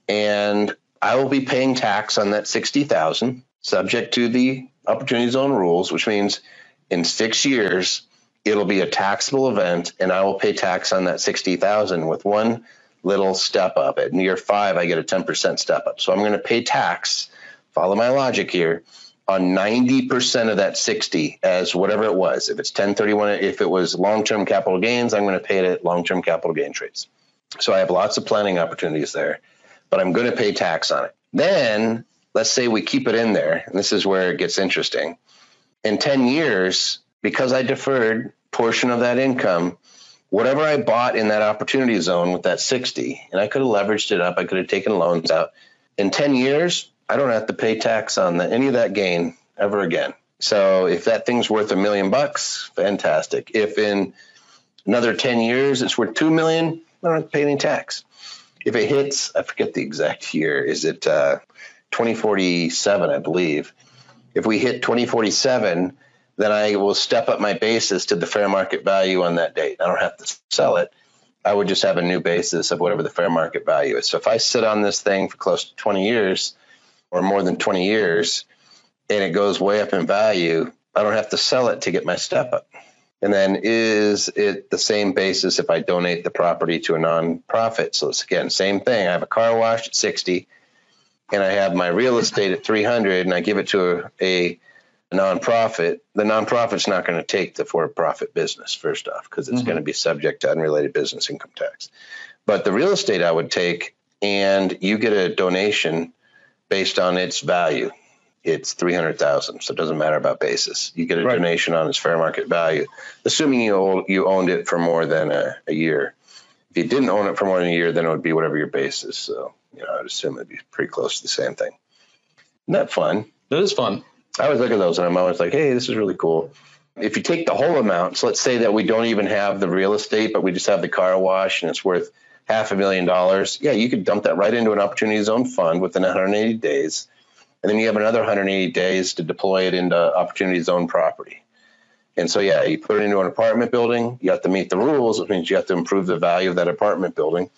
And I will be paying tax on that $60,000 subject to the opportunity zone rules, which means in 6 years, it'll be a taxable event, and I will pay tax on that $60,000 with one little step up. At year 5, I get a 10% step up. So I'm going to pay tax, follow my logic here, on 90% of that 60 as whatever it was. If it's 1031, if it was long-term capital gains, I'm going to pay it at long-term capital gain rates. So I have lots of planning opportunities there, but I'm going to pay tax on it. Then let's say we keep it in there, and this is where it gets interesting. In 10 years, because I deferred portion of that income, whatever I bought in that opportunity zone with that 60, and I could have leveraged it up, I could have taken loans out. In 10 years, I don't have to pay tax on any of that gain ever again. So if that thing's worth $1 million, fantastic. If in another 10 years it's worth $2 million, I don't have to pay any tax. If it hits, I forget the exact year, is it 2047, I believe. If we hit 2047, then I will step up my basis to the fair market value on that date. I don't have to sell it. I would just have a new basis of whatever the fair market value is. So if I sit on this thing for close to 20 years or more than 20 years and it goes way up in value, I don't have to sell it to get my step up. And then is it the same basis if I donate the property to a nonprofit? So it's, again, same thing. I have a car wash at 60 and I have my real estate at 300 and I give it to a nonprofit. The nonprofit's not going to take the for-profit business, first off, because it's going to be subject to unrelated business income tax. But the real estate I would take, and you get a donation based on its value. It's $300,000, so it doesn't matter about basis. You get a donation on its fair market value, assuming you owned it for more than a year. If you didn't own it for more than a year, then it would be whatever your basis. So, I'd assume it'd be pretty close to the same thing. Isn't that fun? It is fun. I always look at those and I'm always like, hey, this is really cool. If you take the whole amount, so let's say that we don't even have the real estate, but we just have the car wash and it's worth $500,000. Yeah, you could dump that right into an opportunity zone fund within 180 days. And then you have another 180 days to deploy it into opportunity zone property. And so, yeah, you put it into an apartment building. You have to meet the rules, which means you have to improve the value of that apartment building.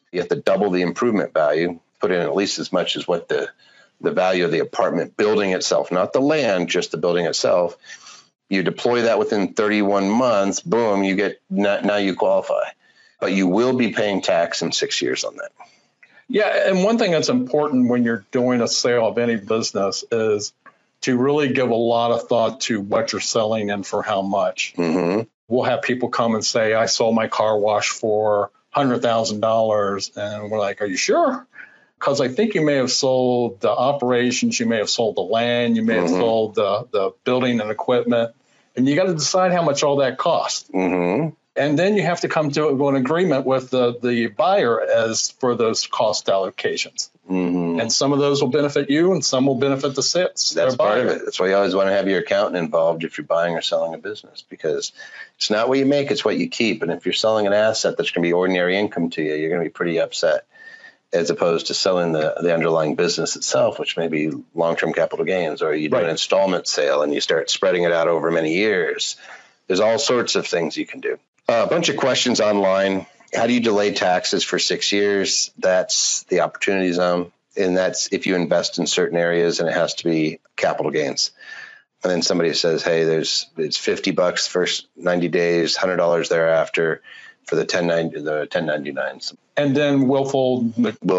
You have to double the improvement value, put in at least as much as what the value of the apartment building itself, not the land, just the building itself. You deploy that within 31 months, boom, you get, now you qualify. But you will be paying tax in 6 years on that. Yeah, and one thing that's important when you're doing a sale of any business is to really give a lot of thought to what you're selling and for how much. Mm-hmm. We'll have people come and say, I sold my car wash for $100,000. And we're like, are you sure? Because I think you may have sold the operations, you may have sold the land, you may have sold the building and equipment, and you got to decide how much all that costs. Mm-hmm. And then you have to come to an agreement with the buyer as for those cost allocations. Mm-hmm. And some of those will benefit you and some will benefit the sales. That's part of it. That's why you always want to have your accountant involved if you're buying or selling a business, because it's not what you make, it's what you keep. And if you're selling an asset that's going to be ordinary income to you, you're going to be pretty upset, as opposed to selling the underlying business itself, which may be long-term capital gains, or you do an installment sale and you start spreading it out over many years. There's all sorts of things you can do. A bunch of questions online. How do you delay taxes for 6 years? That's the opportunity zone. And that's if you invest in certain areas and it has to be capital gains. And then somebody says, hey, it's $50 first 90 days, $100 thereafter for the 1099s. And then willful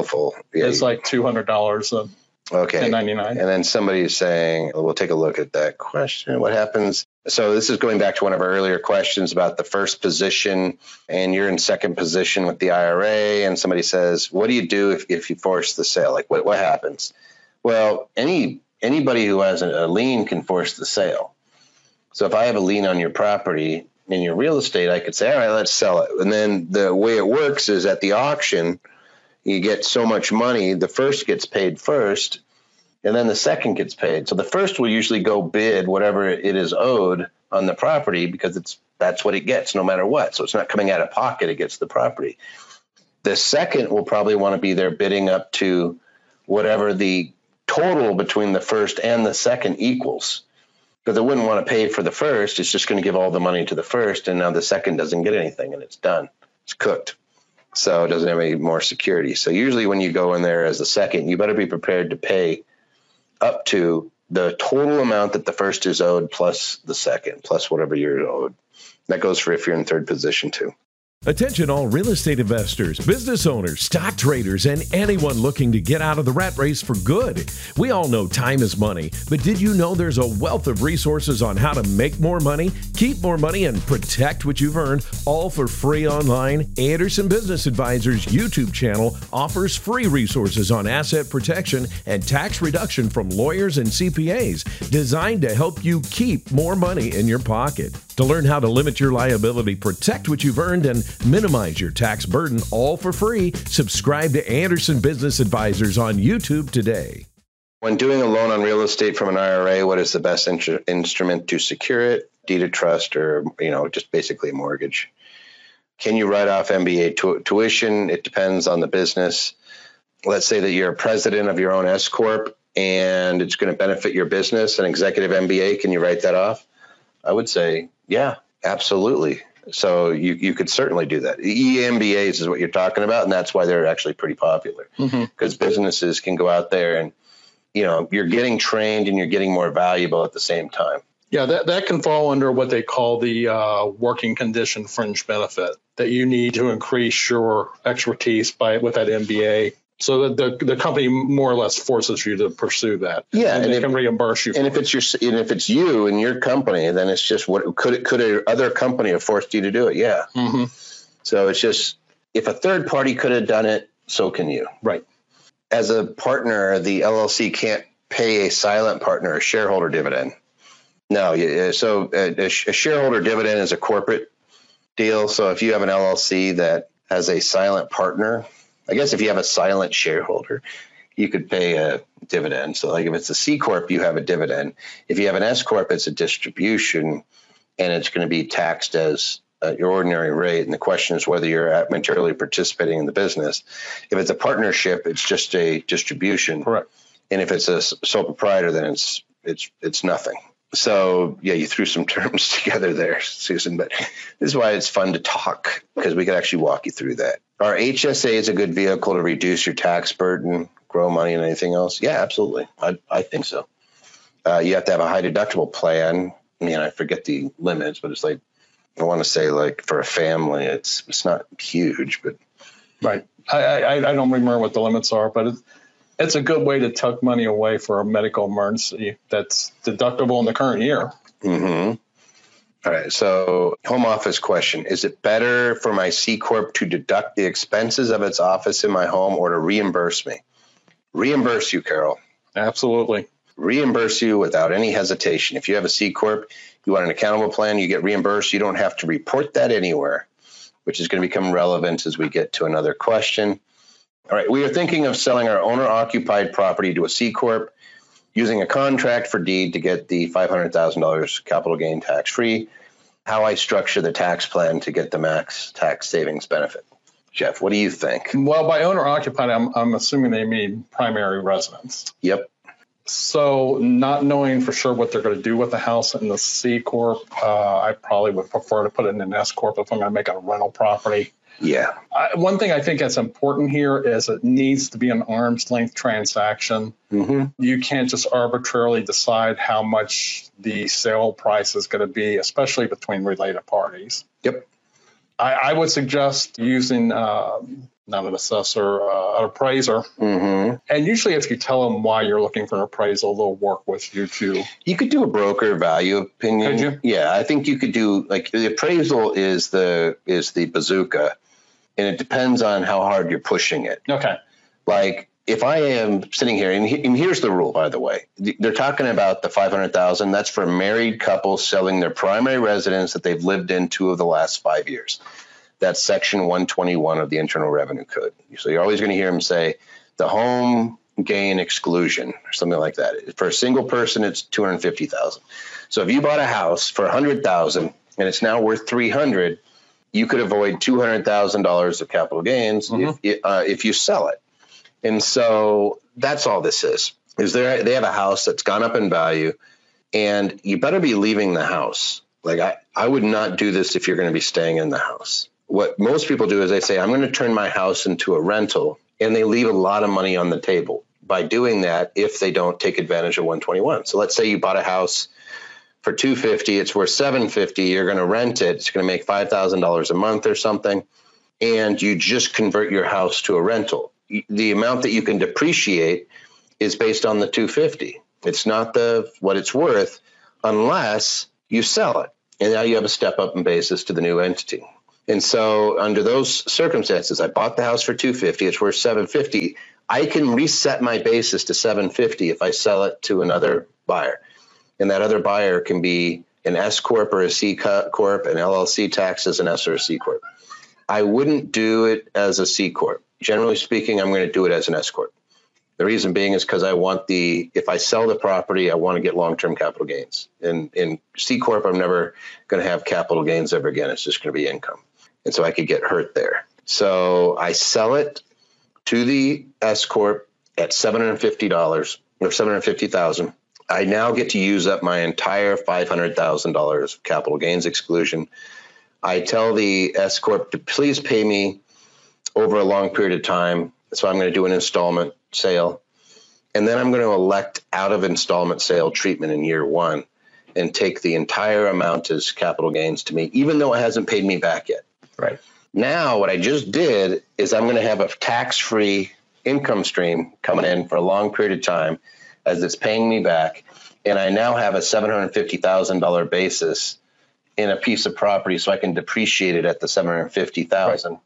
is like $200 Okay. 1099. And then somebody is saying, we'll take a look at that question. What happens? So this is going back to one of our earlier questions about the first position, and you're in second position with the IRA, and somebody says, what do you do if you force the sale? Like what happens? Well, anybody who has a lien can force the sale. So if I have a lien on your property in your real estate, I could say, all right, let's sell it. And then the way it works is at the auction, you get so much money, the first gets paid first, and then the second gets paid. So the first will usually go bid whatever it is owed on the property because that's what it gets no matter what. So it's not coming out of pocket, it gets the property. The second will probably want to be there bidding up to whatever the total between the first and the second equals. Because it wouldn't want to pay for the first, it's just going to give all the money to the first, and now the second doesn't get anything, and it's done. It's cooked. So it doesn't have any more security. So usually when you go in there as the second, you better be prepared to pay up to the total amount that the first is owed plus the second, plus whatever you're owed. That goes for if you're in third position too. Attention all real estate investors, business owners, stock traders, and anyone looking to get out of the rat race for good. We all know time is money, but did you know there's a wealth of resources on how to make more money, keep more money, and protect what you've earned, all for free online? Anderson Business Advisors YouTube channel offers free resources on asset protection and tax reduction from lawyers and CPAs designed to help you keep more money in your pocket. To learn how to limit your liability, protect what you've earned, and minimize your tax burden, all for free, subscribe to Anderson Business Advisors on YouTube today. When doing a loan on real estate from an IRA, what is the best instrument to secure it? Deed of trust or, just basically a mortgage. Can you write off MBA tuition? It depends on the business. Let's say that you're a president of your own S Corp and it's going to benefit your business, an executive MBA, can you write that off? I would say, yeah, absolutely. So you could certainly do that. EMBAs is what you're talking about, and that's why they're actually pretty popular because businesses can go out there and, you're getting trained and you're getting more valuable at the same time. Yeah, that can fall under what they call the working condition fringe benefit, that you need to increase your expertise with that MBA. So that the company more or less forces you to pursue that. Yeah, and they can reimburse you. And if it's you and your company, then it's just what could a other company have forced you to do it? Yeah. Mm-hmm. So it's just if a third party could have done it, so can you. Right. As a partner, the LLC can't pay a silent partner a shareholder dividend. No. So a shareholder dividend is a corporate deal. So if you have an LLC that has a silent partner, I guess if you have a silent shareholder, you could pay a dividend. So like if it's a C Corp, you have a dividend. If you have an S Corp, it's a distribution, and it's going to be taxed as your ordinary rate. And the question is whether you're materially participating in the business. If it's a partnership, it's just a distribution. Correct. And if it's a sole proprietor, then it's nothing. So yeah, you threw some terms together there, Susan, but this is why it's fun to talk, because we can actually walk you through that. Are HSAs a good vehicle to reduce your tax burden, grow money, and anything else? Yeah, absolutely. I think so. You have to have a high deductible plan. I mean, I forget the limits, but it's like, I want to say like for a family, it's not huge, but. Right. I don't remember what the limits are, but it's a good way to tuck money away for a medical emergency that's deductible in the current year. Mm-hmm. All right. So home office question. Is it better for my C Corp to deduct the expenses of its office in my home or to reimburse me? Reimburse you, Carol. Absolutely. Reimburse you without any hesitation. If you have a C Corp, you want an accountable plan, you get reimbursed. You don't have to report that anywhere, which is going to become relevant as we get to another question. All right. We are thinking of selling our owner-occupied property to a C Corp, using a contract for deed to get the $500,000 capital gain tax-free. How I structure the tax plan to get the max tax savings benefit. Jeff, what do you think? Well, by owner-occupied, I'm assuming they mean primary residence. Yep. So not knowing for sure what they're going to do with the house in the C Corp, I probably would prefer to put it in an S Corp if I'm going to make it a rental property. Yeah. One thing I think that's important here is it needs to be an arm's length transaction. Mm-hmm. You can't just arbitrarily decide how much the sale price is going to be, especially between related parties. Yep. I would suggest using not an assessor, an appraiser. Mm-hmm. And usually if you tell them why you're looking for an appraisal, they'll work with you too. You could do a broker value opinion. Could you? Yeah, I think you could do, like, the appraisal is the bazooka, and it depends on how hard you're pushing it. Okay. Like, if I am sitting here, and here's the rule, by the way, they're talking about the $500,000. That's for married couples selling their primary residence that they've lived in 2 of the last 5 years. That's Section 121 of the Internal Revenue Code. So you're always going to hear them say the home gain exclusion or something like that. For a single person, it's $250,000. So if you bought a house for $100,000 and it's now worth $300,000, you could avoid $200,000 of capital gains if you sell it. And so that's all this is they have a house that's gone up in value, and you better be leaving the house. Like, I would not do this if you're going to be staying in the house. What most people do is they say, I'm going to turn my house into a rental, and they leave a lot of money on the table by doing that if they don't take advantage of 121. So let's say you bought a house for $250,000, it's worth $750,000, you're going to rent it, it's going to make $5,000 a month or something, and you just convert your house to a rental. The amount that you can depreciate is based on the $250,000. It's not what it's worth unless you sell it. And now you have a step up in basis to the new entity. And so under those circumstances, I bought the house for $250,000, it's worth $750,000. I can reset my basis to $750,000 if I sell it to another buyer. And that other buyer can be an S Corp or a C Corp, an LLC taxed as an S or a C Corp. I wouldn't do it as a C Corp. Generally speaking, I'm going to do it as an S Corp. The reason being is because if I sell the property, I want to get long-term capital gains. In C Corp, I'm never going to have capital gains ever again. It's just going to be income. And so I could get hurt there. So I sell it to the S Corp at $750 or $750,000. I now get to use up my entire $500,000 of capital gains exclusion. I tell the S Corp to please pay me over a long period of time. So I'm going to do an installment sale. And then I'm going to elect out of installment sale treatment in year 1 and take the entire amount as capital gains to me, even though it hasn't paid me back yet. Right. Now, what I just did is I'm going to have a tax-free income stream coming in for a long period of time as it's paying me back. And I now have a $750,000 basis in a piece of property so I can depreciate it at the $750,000. Right.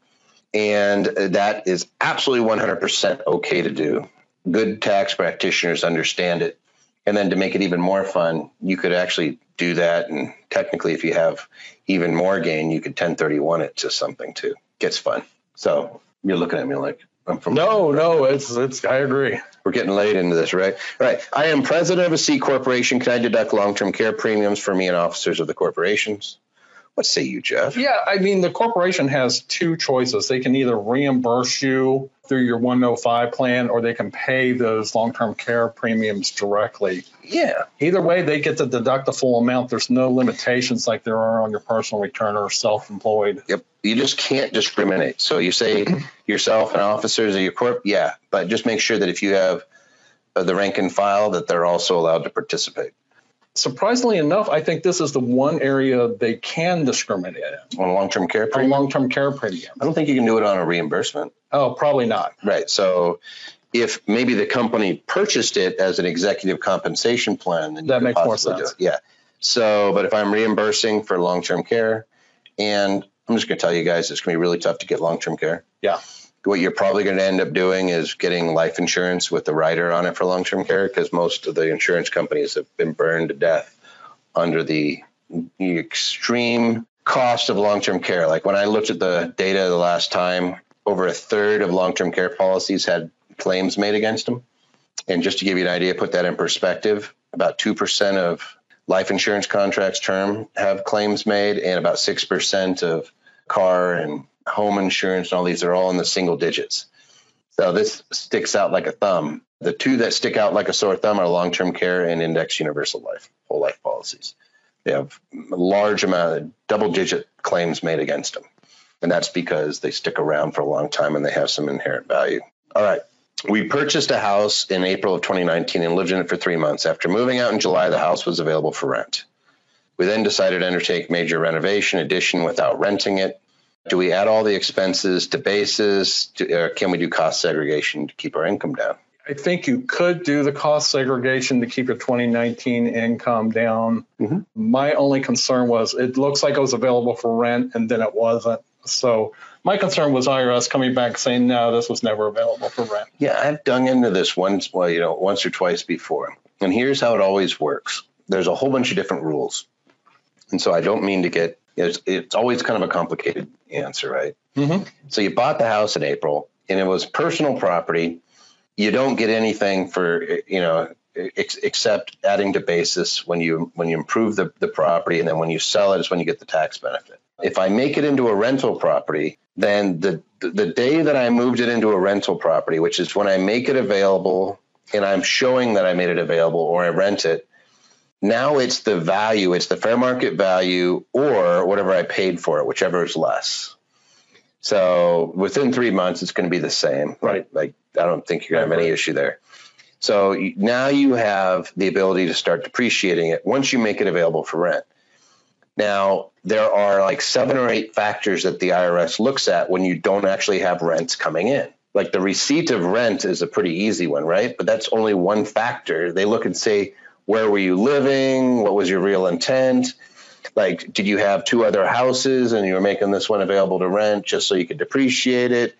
And that is absolutely 100% okay to do. Good tax practitioners understand it. And then to make it even more fun, you could actually do that. And technically, if you have even more gain, you could 1031 it to something too. Gets fun. So you're looking at me like I'm from. No, it's. I agree. We're getting late into this, right? All right. I am president of a C corporation. Can I deduct long-term care premiums for me and officers of the corporations? What say you, Jeff? Yeah, I mean, the corporation has two choices. They can either reimburse you through your 105 plan, or they can pay those long-term care premiums directly. Yeah. Either way, they get to deduct the full amount. There's no limitations like there are on your personal return or self-employed. Yep. You just can't discriminate. So you say yourself and officers of your corp, yeah, but just make sure that if you have the rank and file, that they're also allowed to participate. Surprisingly enough, I think this is the one area they can discriminate in. On long-term care On premium? long-term care premium. I don't think you can do it on a reimbursement. Oh, probably not. Right. So if maybe the company purchased it as an executive compensation plan, then that makes more sense. Yeah. So, but if I'm reimbursing for long-term care, and I'm just going to tell you guys, it's going to be really tough to get long-term care. Yeah. What you're probably going to end up doing is getting life insurance with the rider on it for long-term care, because most of the insurance companies have been burned to death under the extreme cost of long-term care. Like when I looked at the data the last time, over a third of long-term care policies had claims made against them. And just to give you an idea, put that in perspective, about 2% of life insurance contracts term have claims made, and about 6% of car and home insurance and all these are all in the single digits. So this sticks out like a thumb. The two that stick out like a sore thumb are long-term care and index universal life, whole life policies. They have a large amount of double-digit claims made against them. And that's because they stick around for a long time and they have some inherent value. All right. We purchased a house in April of 2019 and lived in it for 3 months. After moving out in July, the house was available for rent. We then decided to undertake major renovation addition without renting it. Do we add all the expenses to basis, or can we do cost segregation to keep our income down? I think you could do the cost segregation to keep your 2019 income down. Mm-hmm. My only concern was it looks like it was available for rent and then it wasn't. So my concern was IRS coming back saying, no, this was never available for rent. Yeah, I've dug into this once or twice before. And here's how it always works. There's a whole bunch of different rules. And so I don't mean to get, it's always kind of a complicated answer, right? Mm-hmm. So you bought the house in April and it was personal property. You don't get anything for, except adding to basis when you improve the property, and then when you sell it is when you get the tax benefit. If I make it into a rental property, then the day that I moved it into a rental property, which is when I make it available and I'm showing that I made it available or I rent it, now it's the value, it's the fair market value or whatever I paid for it, whichever is less. So within 3 months, it's going to be the same. Right. Like, I don't think you're going to have any issue there. So now you have the ability to start depreciating it once you make it available for rent. Now, there are like 7 or 8 factors that the IRS looks at when you don't actually have rents coming in. Like the receipt of rent is a pretty easy one, right? But that's only one factor. They look and say, where were you living? What was your real intent? Like, did you have 2 other houses and you were making this one available to rent just so you could depreciate it?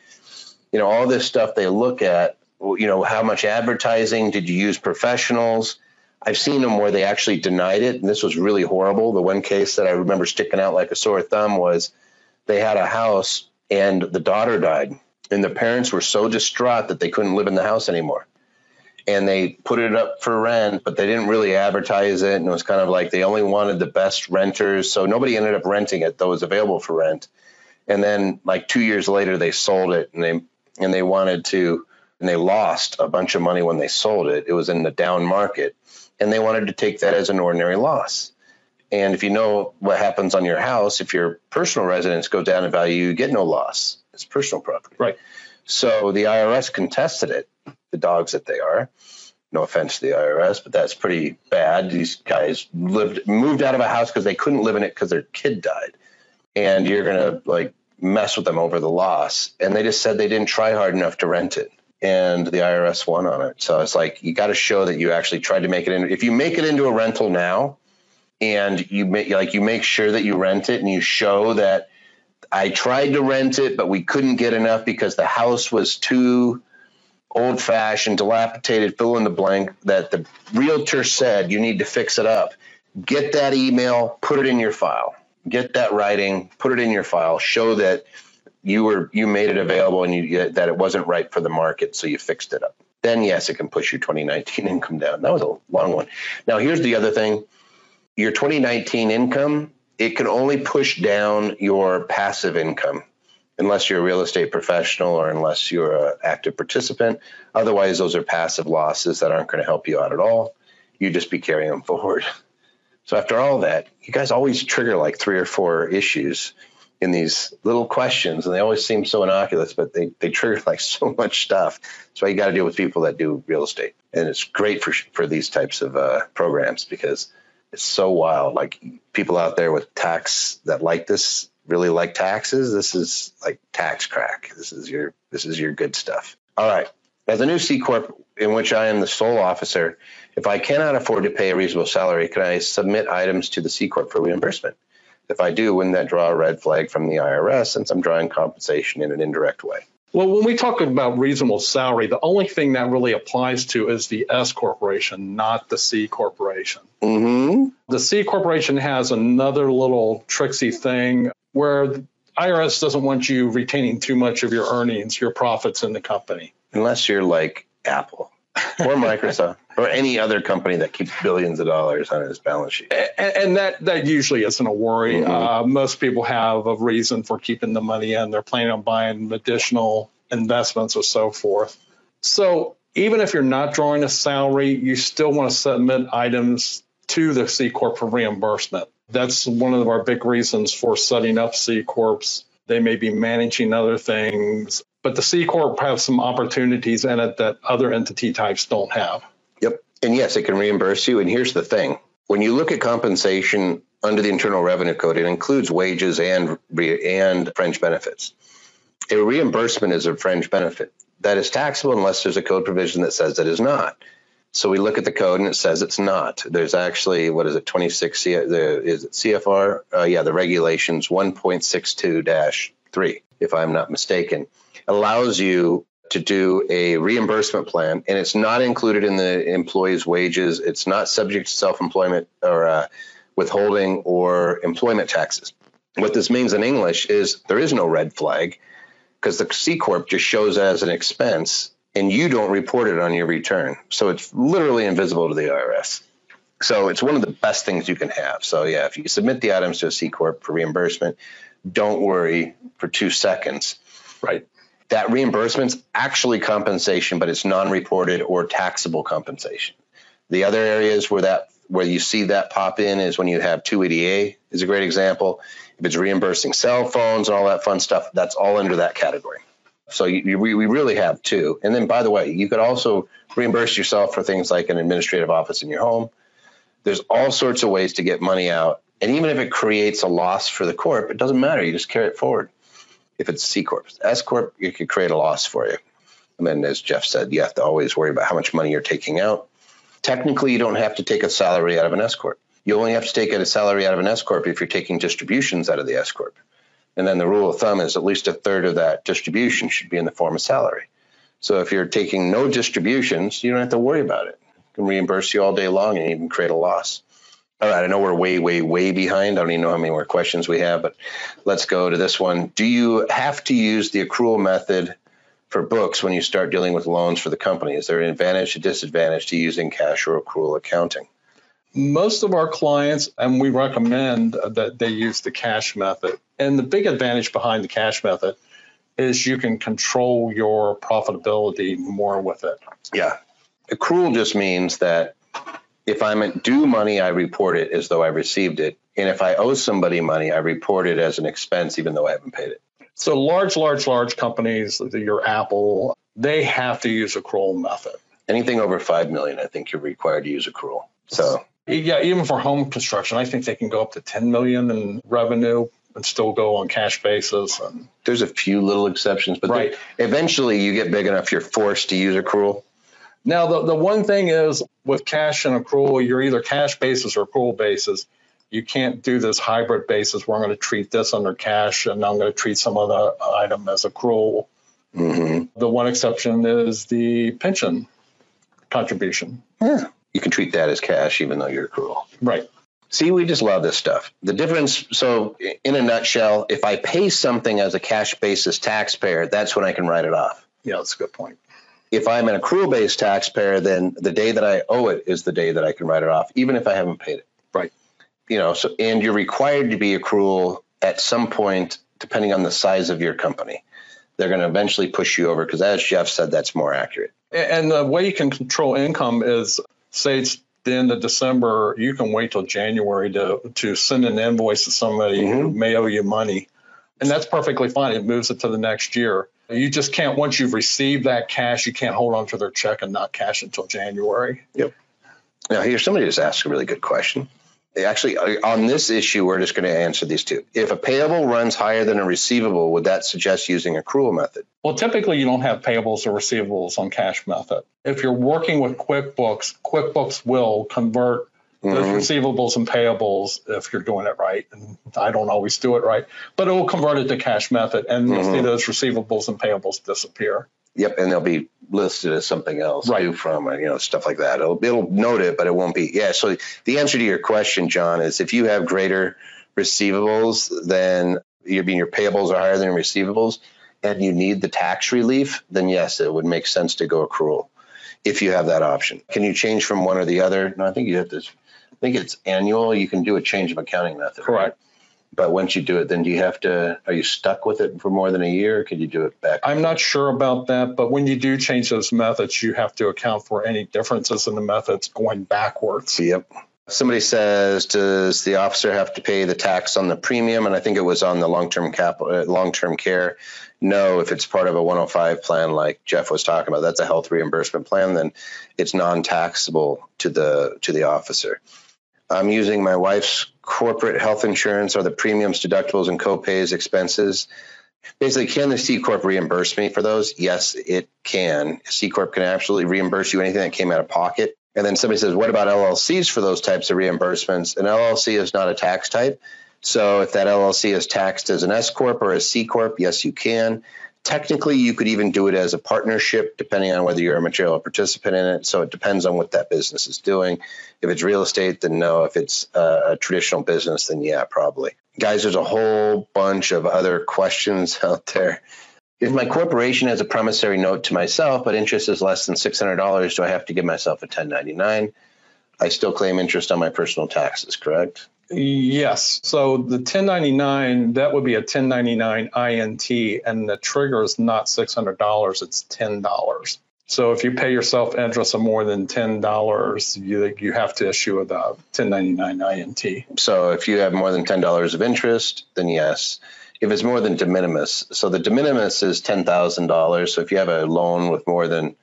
All this stuff they look at, how much advertising did you use professionals? I've seen them where they actually denied it, and this was really horrible. The one case that I remember sticking out like a sore thumb was they had a house and the daughter died, and the parents were so distraught that they couldn't live in the house anymore. And they put it up for rent, but they didn't really advertise it, and it was kind of like they only wanted the best renters, so nobody ended up renting it, though it was available for rent. And then like 2 years later, they sold it, and they wanted to, and they lost a bunch of money when they sold it. It was in the down market. And they wanted to take that as an ordinary loss. And if you know what happens on your house, if your personal residence goes down in value, you get no loss. It's personal property. Right. So the IRS contested it, the dogs that they are. No offense to the IRS, but that's pretty bad. These guys moved out of a house because they couldn't live in it because their kid died. And you're going to mess with them over the loss. And they just said they didn't try hard enough to rent it. And the IRS won on it. So it's like, you got to show that you actually tried to make it in. If you make it into a rental now and you make sure that you rent it and you show that I tried to rent it, but we couldn't get enough because the house was too old fashioned, dilapidated, fill in the blank, that the realtor said you need to fix it up. Get that email, put it in your file, get that writing, put it in your file, show that you made it available and that it wasn't right for the market, so you fixed it up. Then yes, it can push your 2019 income down. That was a long one. Now here's the other thing. Your 2019 income it can only push down your passive income unless you're a real estate professional or unless you're an active participant. Otherwise, those are passive losses that aren't going to help you out at all. You just be carrying them forward. So after all that, you guys always trigger like 3 or 4 issues in these little questions, and they always seem so innocuous, but they trigger like so much stuff. That's why you got to deal with people that do real estate. And it's great for these types of programs because it's so wild. Like people out there with tax that like this, really like taxes. This is like tax crack. This is your good stuff. All right. As a new C Corp in which I am the sole officer, if I cannot afford to pay a reasonable salary, can I submit items to the C Corp for reimbursement? If I do, wouldn't that draw a red flag from the IRS since I'm drawing compensation in an indirect way? Well, when we talk about reasonable salary, the only thing that really applies to is the S corporation, not the C corporation. Mm-hmm. The C corporation has another little tricksy thing where the IRS doesn't want you retaining too much of your earnings, your profits in the company. Unless you're like Apple or Microsoft or any other company that keeps billions of dollars on its balance sheet. And that usually isn't a worry. Mm-hmm. Most people have a reason for keeping the money in. They're planning on buying additional investments or so forth. So even if you're not drawing a salary, you still want to submit items to the C Corp for reimbursement. That's one of our big reasons for setting up C Corps. They may be managing other things, but the C Corp has some opportunities in it that other entity types don't have. Yep. And yes, it can reimburse you. And here's the thing. When you look at compensation under the Internal Revenue Code, it includes wages and fringe benefits. A reimbursement is a fringe benefit that is taxable unless there's a code provision that says it is not. So we look at the code and it says it's not. There's actually, 26, is it CFR? The regulations 1.62-3, if I'm not mistaken, allows you to do a reimbursement plan, and it's not included in the employee's wages. It's not subject to self-employment or withholding or employment taxes. What this means in English is there is no red flag because the C Corp just shows as an expense and you don't report it on your return. So it's literally invisible to the IRS. So it's one of the best things you can have. So yeah, if you submit the items to a C Corp for reimbursement, don't worry for 2 seconds. Right. That reimbursement's actually compensation, but it's non-reported or taxable compensation. The other areas where you see that pop in is when you have 280A is a great example. If it's reimbursing cell phones and all that fun stuff, that's all under that category. So we really have 2. And then, by the way, you could also reimburse yourself for things like an administrative office in your home. There's all sorts of ways to get money out. And even if it creates a loss for the corp, it doesn't matter. You just carry it forward. If it's C Corp, S Corp, it could create a loss for you. And then, as Jeff said, you have to always worry about how much money you're taking out. Technically, you don't have to take a salary out of an S Corp. You only have to take a salary out of an S Corp if you're taking distributions out of the S Corp. And then the rule of thumb is at least a third of that distribution should be in the form of salary. So if you're taking no distributions, you don't have to worry about it. It can reimburse you all day long and even create a loss. All right, I know we're way, way, way behind. I don't even know how many more questions we have, but let's go to this one. Do you have to use the accrual method for books when you start dealing with loans for the company? Is there an advantage or disadvantage to using cash or accrual accounting? Most of our clients, and we recommend that they use the cash method. And the big advantage behind the cash method is you can control your profitability more with it. Yeah. Accrual just means that if I'm due money, I report it as though I received it. And if I owe somebody money, I report it as an expense, even though I haven't paid it. So large companies, your Apple, they have to use accrual method. Anything over 5 million, I think you're required to use accrual. So yeah, even for home construction, I think they can go up to 10 million in revenue and still go on cash basis. And there's a few little exceptions, but right. Eventually you get big enough, you're forced to use accrual. Now, the one thing is with cash and accrual, you're either cash basis or accrual basis. You can't do this hybrid basis where I'm going to treat this under cash and I'm going to treat some other item as accrual. Mm-hmm. The one exception is the pension contribution. Yeah. You can treat that as cash even though you're accrual. Right. See, we just love this stuff. The difference, so in a nutshell, if I pay something as a cash basis taxpayer, that's when I can write it off. Yeah, that's a good point. If I'm an accrual-based taxpayer, then the day that I owe it is the day that I can write it off, even if I haven't paid it. Right. and you're required to be accrual at some point, depending on the size of your company. They're going to eventually push you over because, as Jeff said, that's more accurate. And the way you can control income is, say it's the end of December, you can wait till January to send an invoice to somebody who may owe you money. And that's perfectly fine. It moves it to the next year. You just can't, once you've received that cash, you can't hold on to their check and not cash until January. Yep. Now, here, somebody just asked a really good question. Actually, on this issue, we're just going to answer these two. If a payable runs higher than a receivable, would that suggest using accrual method? Well, typically you don't have payables or receivables on cash method. If you're working with QuickBooks, QuickBooks will convert those receivables and payables if you're doing it right. And I don't always do it right, but it will convert it to cash method, and you'll see those receivables and payables disappear. Yep, and they'll be listed as something else, due from, stuff like that. It'll note it, but it won't be. Yeah, so the answer to your question, John, is if you have greater receivables than your payables are higher than your receivables, and you need the tax relief, then yes, it would make sense to go accrual if you have that option. Can you change from one or the other? No, I think you have to. I think it's annual. You can do a change of accounting method. Correct. Right? But once you do it, then are you stuck with it for more than a year? Or could you do it back? I'm not sure about that, but when you do change those methods, you have to account for any differences in the methods going backwards. Yep. Somebody says, does the officer have to pay the tax on the premium? And I think it was on the long-term care. No, if it's part of a 105 plan like Jeff was talking about, that's a health reimbursement plan, then it's non-taxable to the officer. I'm using my wife's corporate health insurance. Are the premiums, deductibles, and co-pays expenses? Basically, can the C Corp reimburse me for those? Yes, it can. C Corp can absolutely reimburse you anything that came out of pocket. And then somebody says, what about LLCs for those types of reimbursements? An LLC is not a tax type. So if that LLC is taxed as an S Corp or a C Corp, yes, you can. Technically, you could even do it as a partnership, depending on whether you're a material participant in it. So it depends on what that business is doing. If it's real estate, then no. If it's a traditional business, then yeah, probably. Guys, there's a whole bunch of other questions out there. If my corporation has a promissory note to myself, but interest is less than $600, do I have to give myself a 1099? I still claim interest on my personal taxes, correct? Yes. So the 1099, that would be a 1099 INT, and the trigger is not $600, it's $10. So if you pay yourself interest of more than $10, you have to issue a 1099 INT. So if you have more than $10 of interest, then yes. If it's more than de minimis, so the de minimis is $10,000. So if you have a loan with more than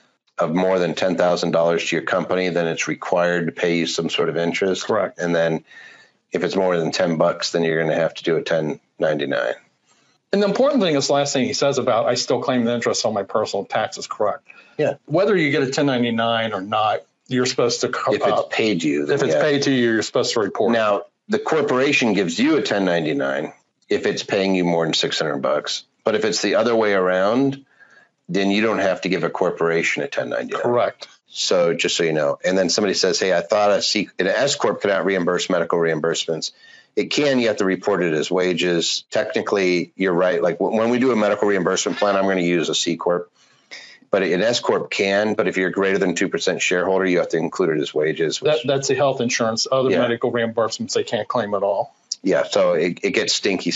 $10,000 to your company, then it's required to pay you some sort of interest. Correct. And then if it's more than $10, then you're going to have to do a 1099. And the important thing is the last thing he says about, I still claim the interest on my personal taxes, correct. Yeah. Whether you get a 1099 or not, you're supposed to. If it's paid to you. If it's paid to you, you're supposed to report. Now, the corporation gives you a 1099 if it's paying you more than $600. But if it's the other way around, then you don't have to give a corporation a 1099. Correct. So just so you know. And then somebody says, hey, I thought an S Corp cannot reimburse medical reimbursements. It can, you have to report it as wages. Technically, you're right. Like when we do a medical reimbursement plan, I'm going to use a C Corp. But an S Corp can, but if you're greater than 2% shareholder, you have to include it as wages. That's the health insurance. Other medical reimbursements, they can't claim at all. Yeah, so it gets stinky.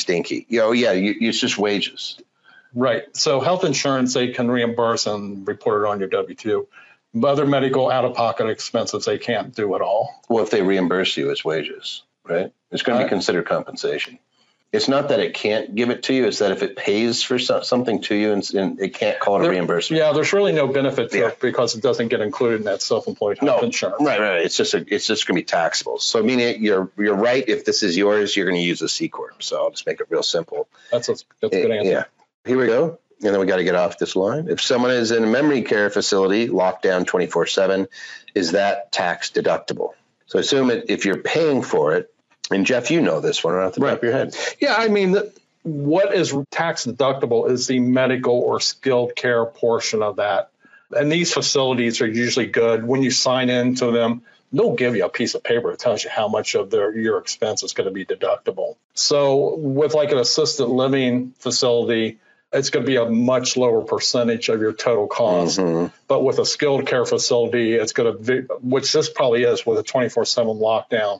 It's just wages. Right. So health insurance, they can reimburse and report it on your W-2. Other medical out-of-pocket expenses, they can't do at all. Well, if they reimburse you, it's wages, right? It's going to be considered compensation. It's not that it can't give it to you. It's that if it pays for something to you and it can't call it a reimbursement. Yeah, there's really no benefit to it because it doesn't get included in that self-employed health insurance. Right. It's just going to be taxable. So I mean, you're right. If this is yours, you're going to use a C Corp. So I'll just make it real simple. That's a good answer. Yeah. Here we go. And then we got to get off this line. If someone is in a memory care facility, locked down 24/7, is that tax deductible? So assume if you're paying for it, and Jeff, you know this one right off the top of your head. Yeah, I mean, what is tax deductible is the medical or skilled care portion of that. And these facilities are usually good. When you sign into them, they'll give you a piece of paper that tells you how much of your expense is going to be deductible. So with like an assisted living facility, it's going to be a much lower percentage of your total cost. Mm-hmm. But with a skilled care facility, it's going to be, which this probably is with a 24/7 lockdown,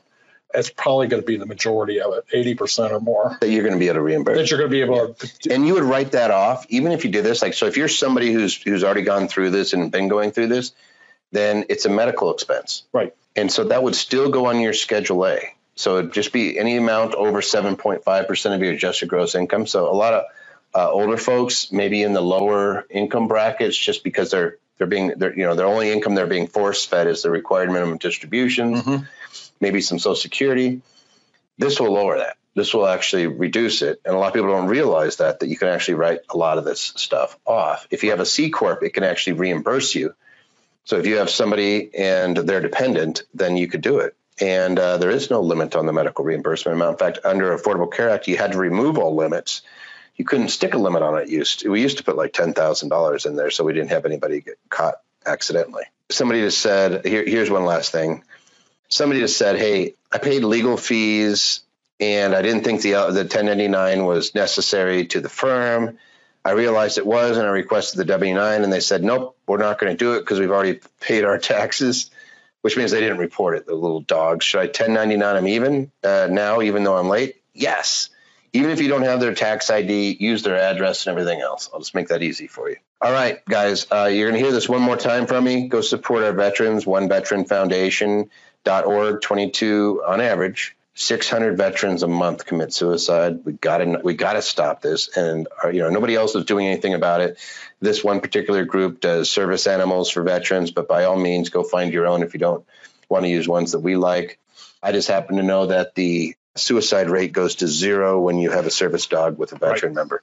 it's probably going to be the majority of it, 80% or more. That you're going to be able to reimburse. That you're going to be able to. And you would write that off, even if you did this. Like, so if you're somebody who's already gone through this and been going through this, then it's a medical expense. Right. And so that would still go on your Schedule A. So it'd just be any amount over 7.5% of your adjusted gross income. So a lot of older folks, maybe in the lower income brackets, just because their only income they're being force fed is the required minimum distributions, maybe some Social Security. This will lower that. This will actually reduce it. And a lot of people don't realize that you can actually write a lot of this stuff off. If you have a C Corp, it can actually reimburse you. So if you have somebody and they're dependent, then you could do it. And there is no limit on the medical reimbursement amount. In fact, under Affordable Care Act, you had to remove all limits. You couldn't stick a limit on it. We used to put like $10,000 in there so we didn't have anybody get caught accidentally. Somebody just said, here's one last thing. Somebody just said, hey, I paid legal fees and I didn't think the 1099 was necessary to the firm. I realized it was, and I requested the W-9, and they said, nope, we're not going to do it because we've already paid our taxes, which means they didn't report it, the little dogs. Should I 1099 them even now, even though I'm late? Yes. Even if you don't have their tax ID, use their address and everything else. I'll just make that easy for you. All right, guys, you're going to hear this one more time from me. Go support our veterans, oneveteranfoundation.org, 22 on average. 600 veterans a month commit suicide. We got to stop this, and nobody else is doing anything about it. This one particular group does service animals for veterans, but by all means, go find your own if you don't want to use ones that we like. I just happen to know that the suicide rate goes to 0 when you have a service dog with a veteran member.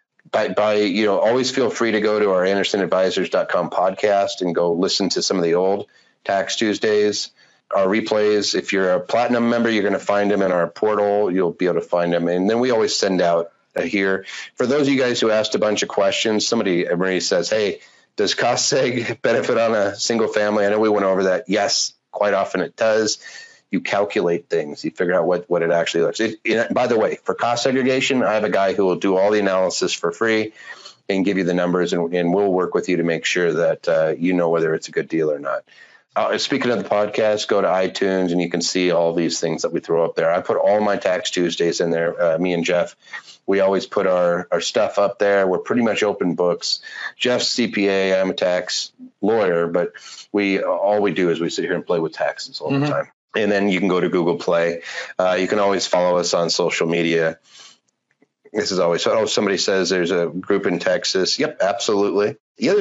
Always feel free to go to our AndersonAdvisors.com podcast and go listen to some of the old Tax Tuesdays. Our replays, if you're a platinum member, you're going to find them in our portal. You'll be able to find them. And then we always send out here. For those of you guys who asked a bunch of questions, Marie says, hey, does cost seg benefit on a single family? I know we went over that. Yes, quite often it does. You calculate things. You figure out what it actually looks. By the way, for cost segregation, I have a guy who will do all the analysis for free and give you the numbers, and we'll work with you to make sure that you know whether it's a good deal or not. Speaking of the podcast, go to iTunes and you can see all these things that we throw up there. I put all my Tax Tuesdays in there. Me and Jeff, we always put our stuff up there. We're pretty much open books. Jeff's CPA, I'm a tax lawyer, but all we do is we sit here and play with taxes all the time. And then you can go to Google Play. You can always follow us on social media. This is always, somebody says there's a group in Texas. Yep, absolutely. Yeah,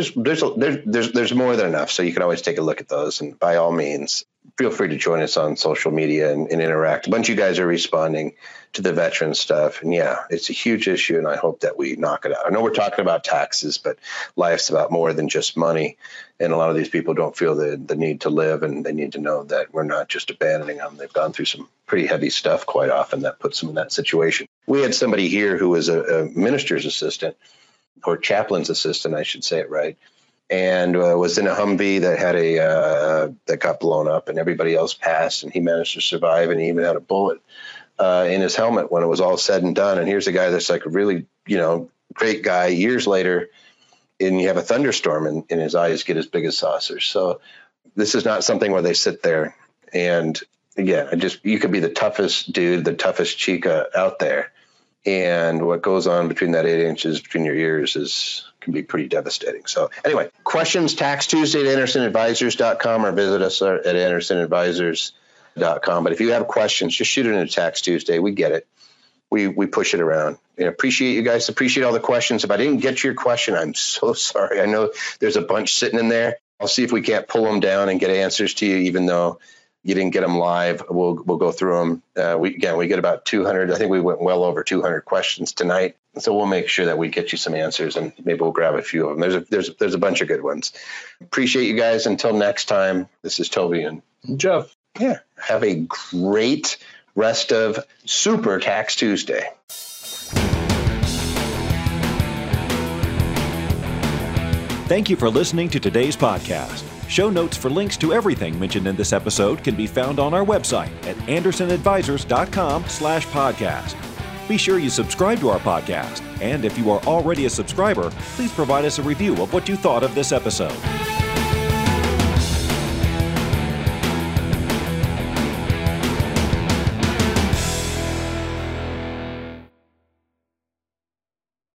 there's more than enough. So you can always take a look at those. And by all means, feel free to join us on social media and interact. A bunch of you guys are responding to the veteran stuff. And yeah, it's a huge issue. And I hope that we knock it out. I know we're talking about taxes, but life's about more than just money. And a lot of these people don't feel the need to live, and they need to know that we're not just abandoning them. They've gone through some pretty heavy stuff quite often that puts them in that situation. We had somebody here who was a minister's assistant, or chaplain's assistant, I should say it right, and was in a Humvee that had that got blown up, and everybody else passed, and he managed to survive, and he even had a bullet in his helmet when it was all said and done. And here's a guy that's like a really, great guy. Years later, and you have a thunderstorm, and his eyes get as big as saucers. So this is not something where they sit there. And again, you could be the toughest dude, the toughest chica out there, and what goes on between that 8 inches between your ears can be pretty devastating. So anyway, questions, Tax Tuesday at AndersonAdvisors.com, or visit us at AndersonAdvisors.com. But if you have questions, just shoot it into Tax Tuesday. We get it. We push it around. And appreciate you guys. Appreciate all the questions. If I didn't get your question, I'm so sorry. I know there's a bunch sitting in there. I'll see if we can't pull them down and get answers to you, even though you didn't get them live. We'll go through them. We get about 200. I think we went well over 200 questions tonight. So we'll make sure that we get you some answers, and maybe we'll grab a few of them. There's a bunch of good ones. Appreciate you guys. Until next time, this is Toby and Jeff. Yeah. Have a great rest of Super Tax Tuesday. Thank you for listening to today's podcast. Show notes for links to everything mentioned in this episode can be found on our website at AndersonAdvisors.com/podcast. Be sure you subscribe to our podcast. And if you are already a subscriber, please provide us a review of what you thought of this episode.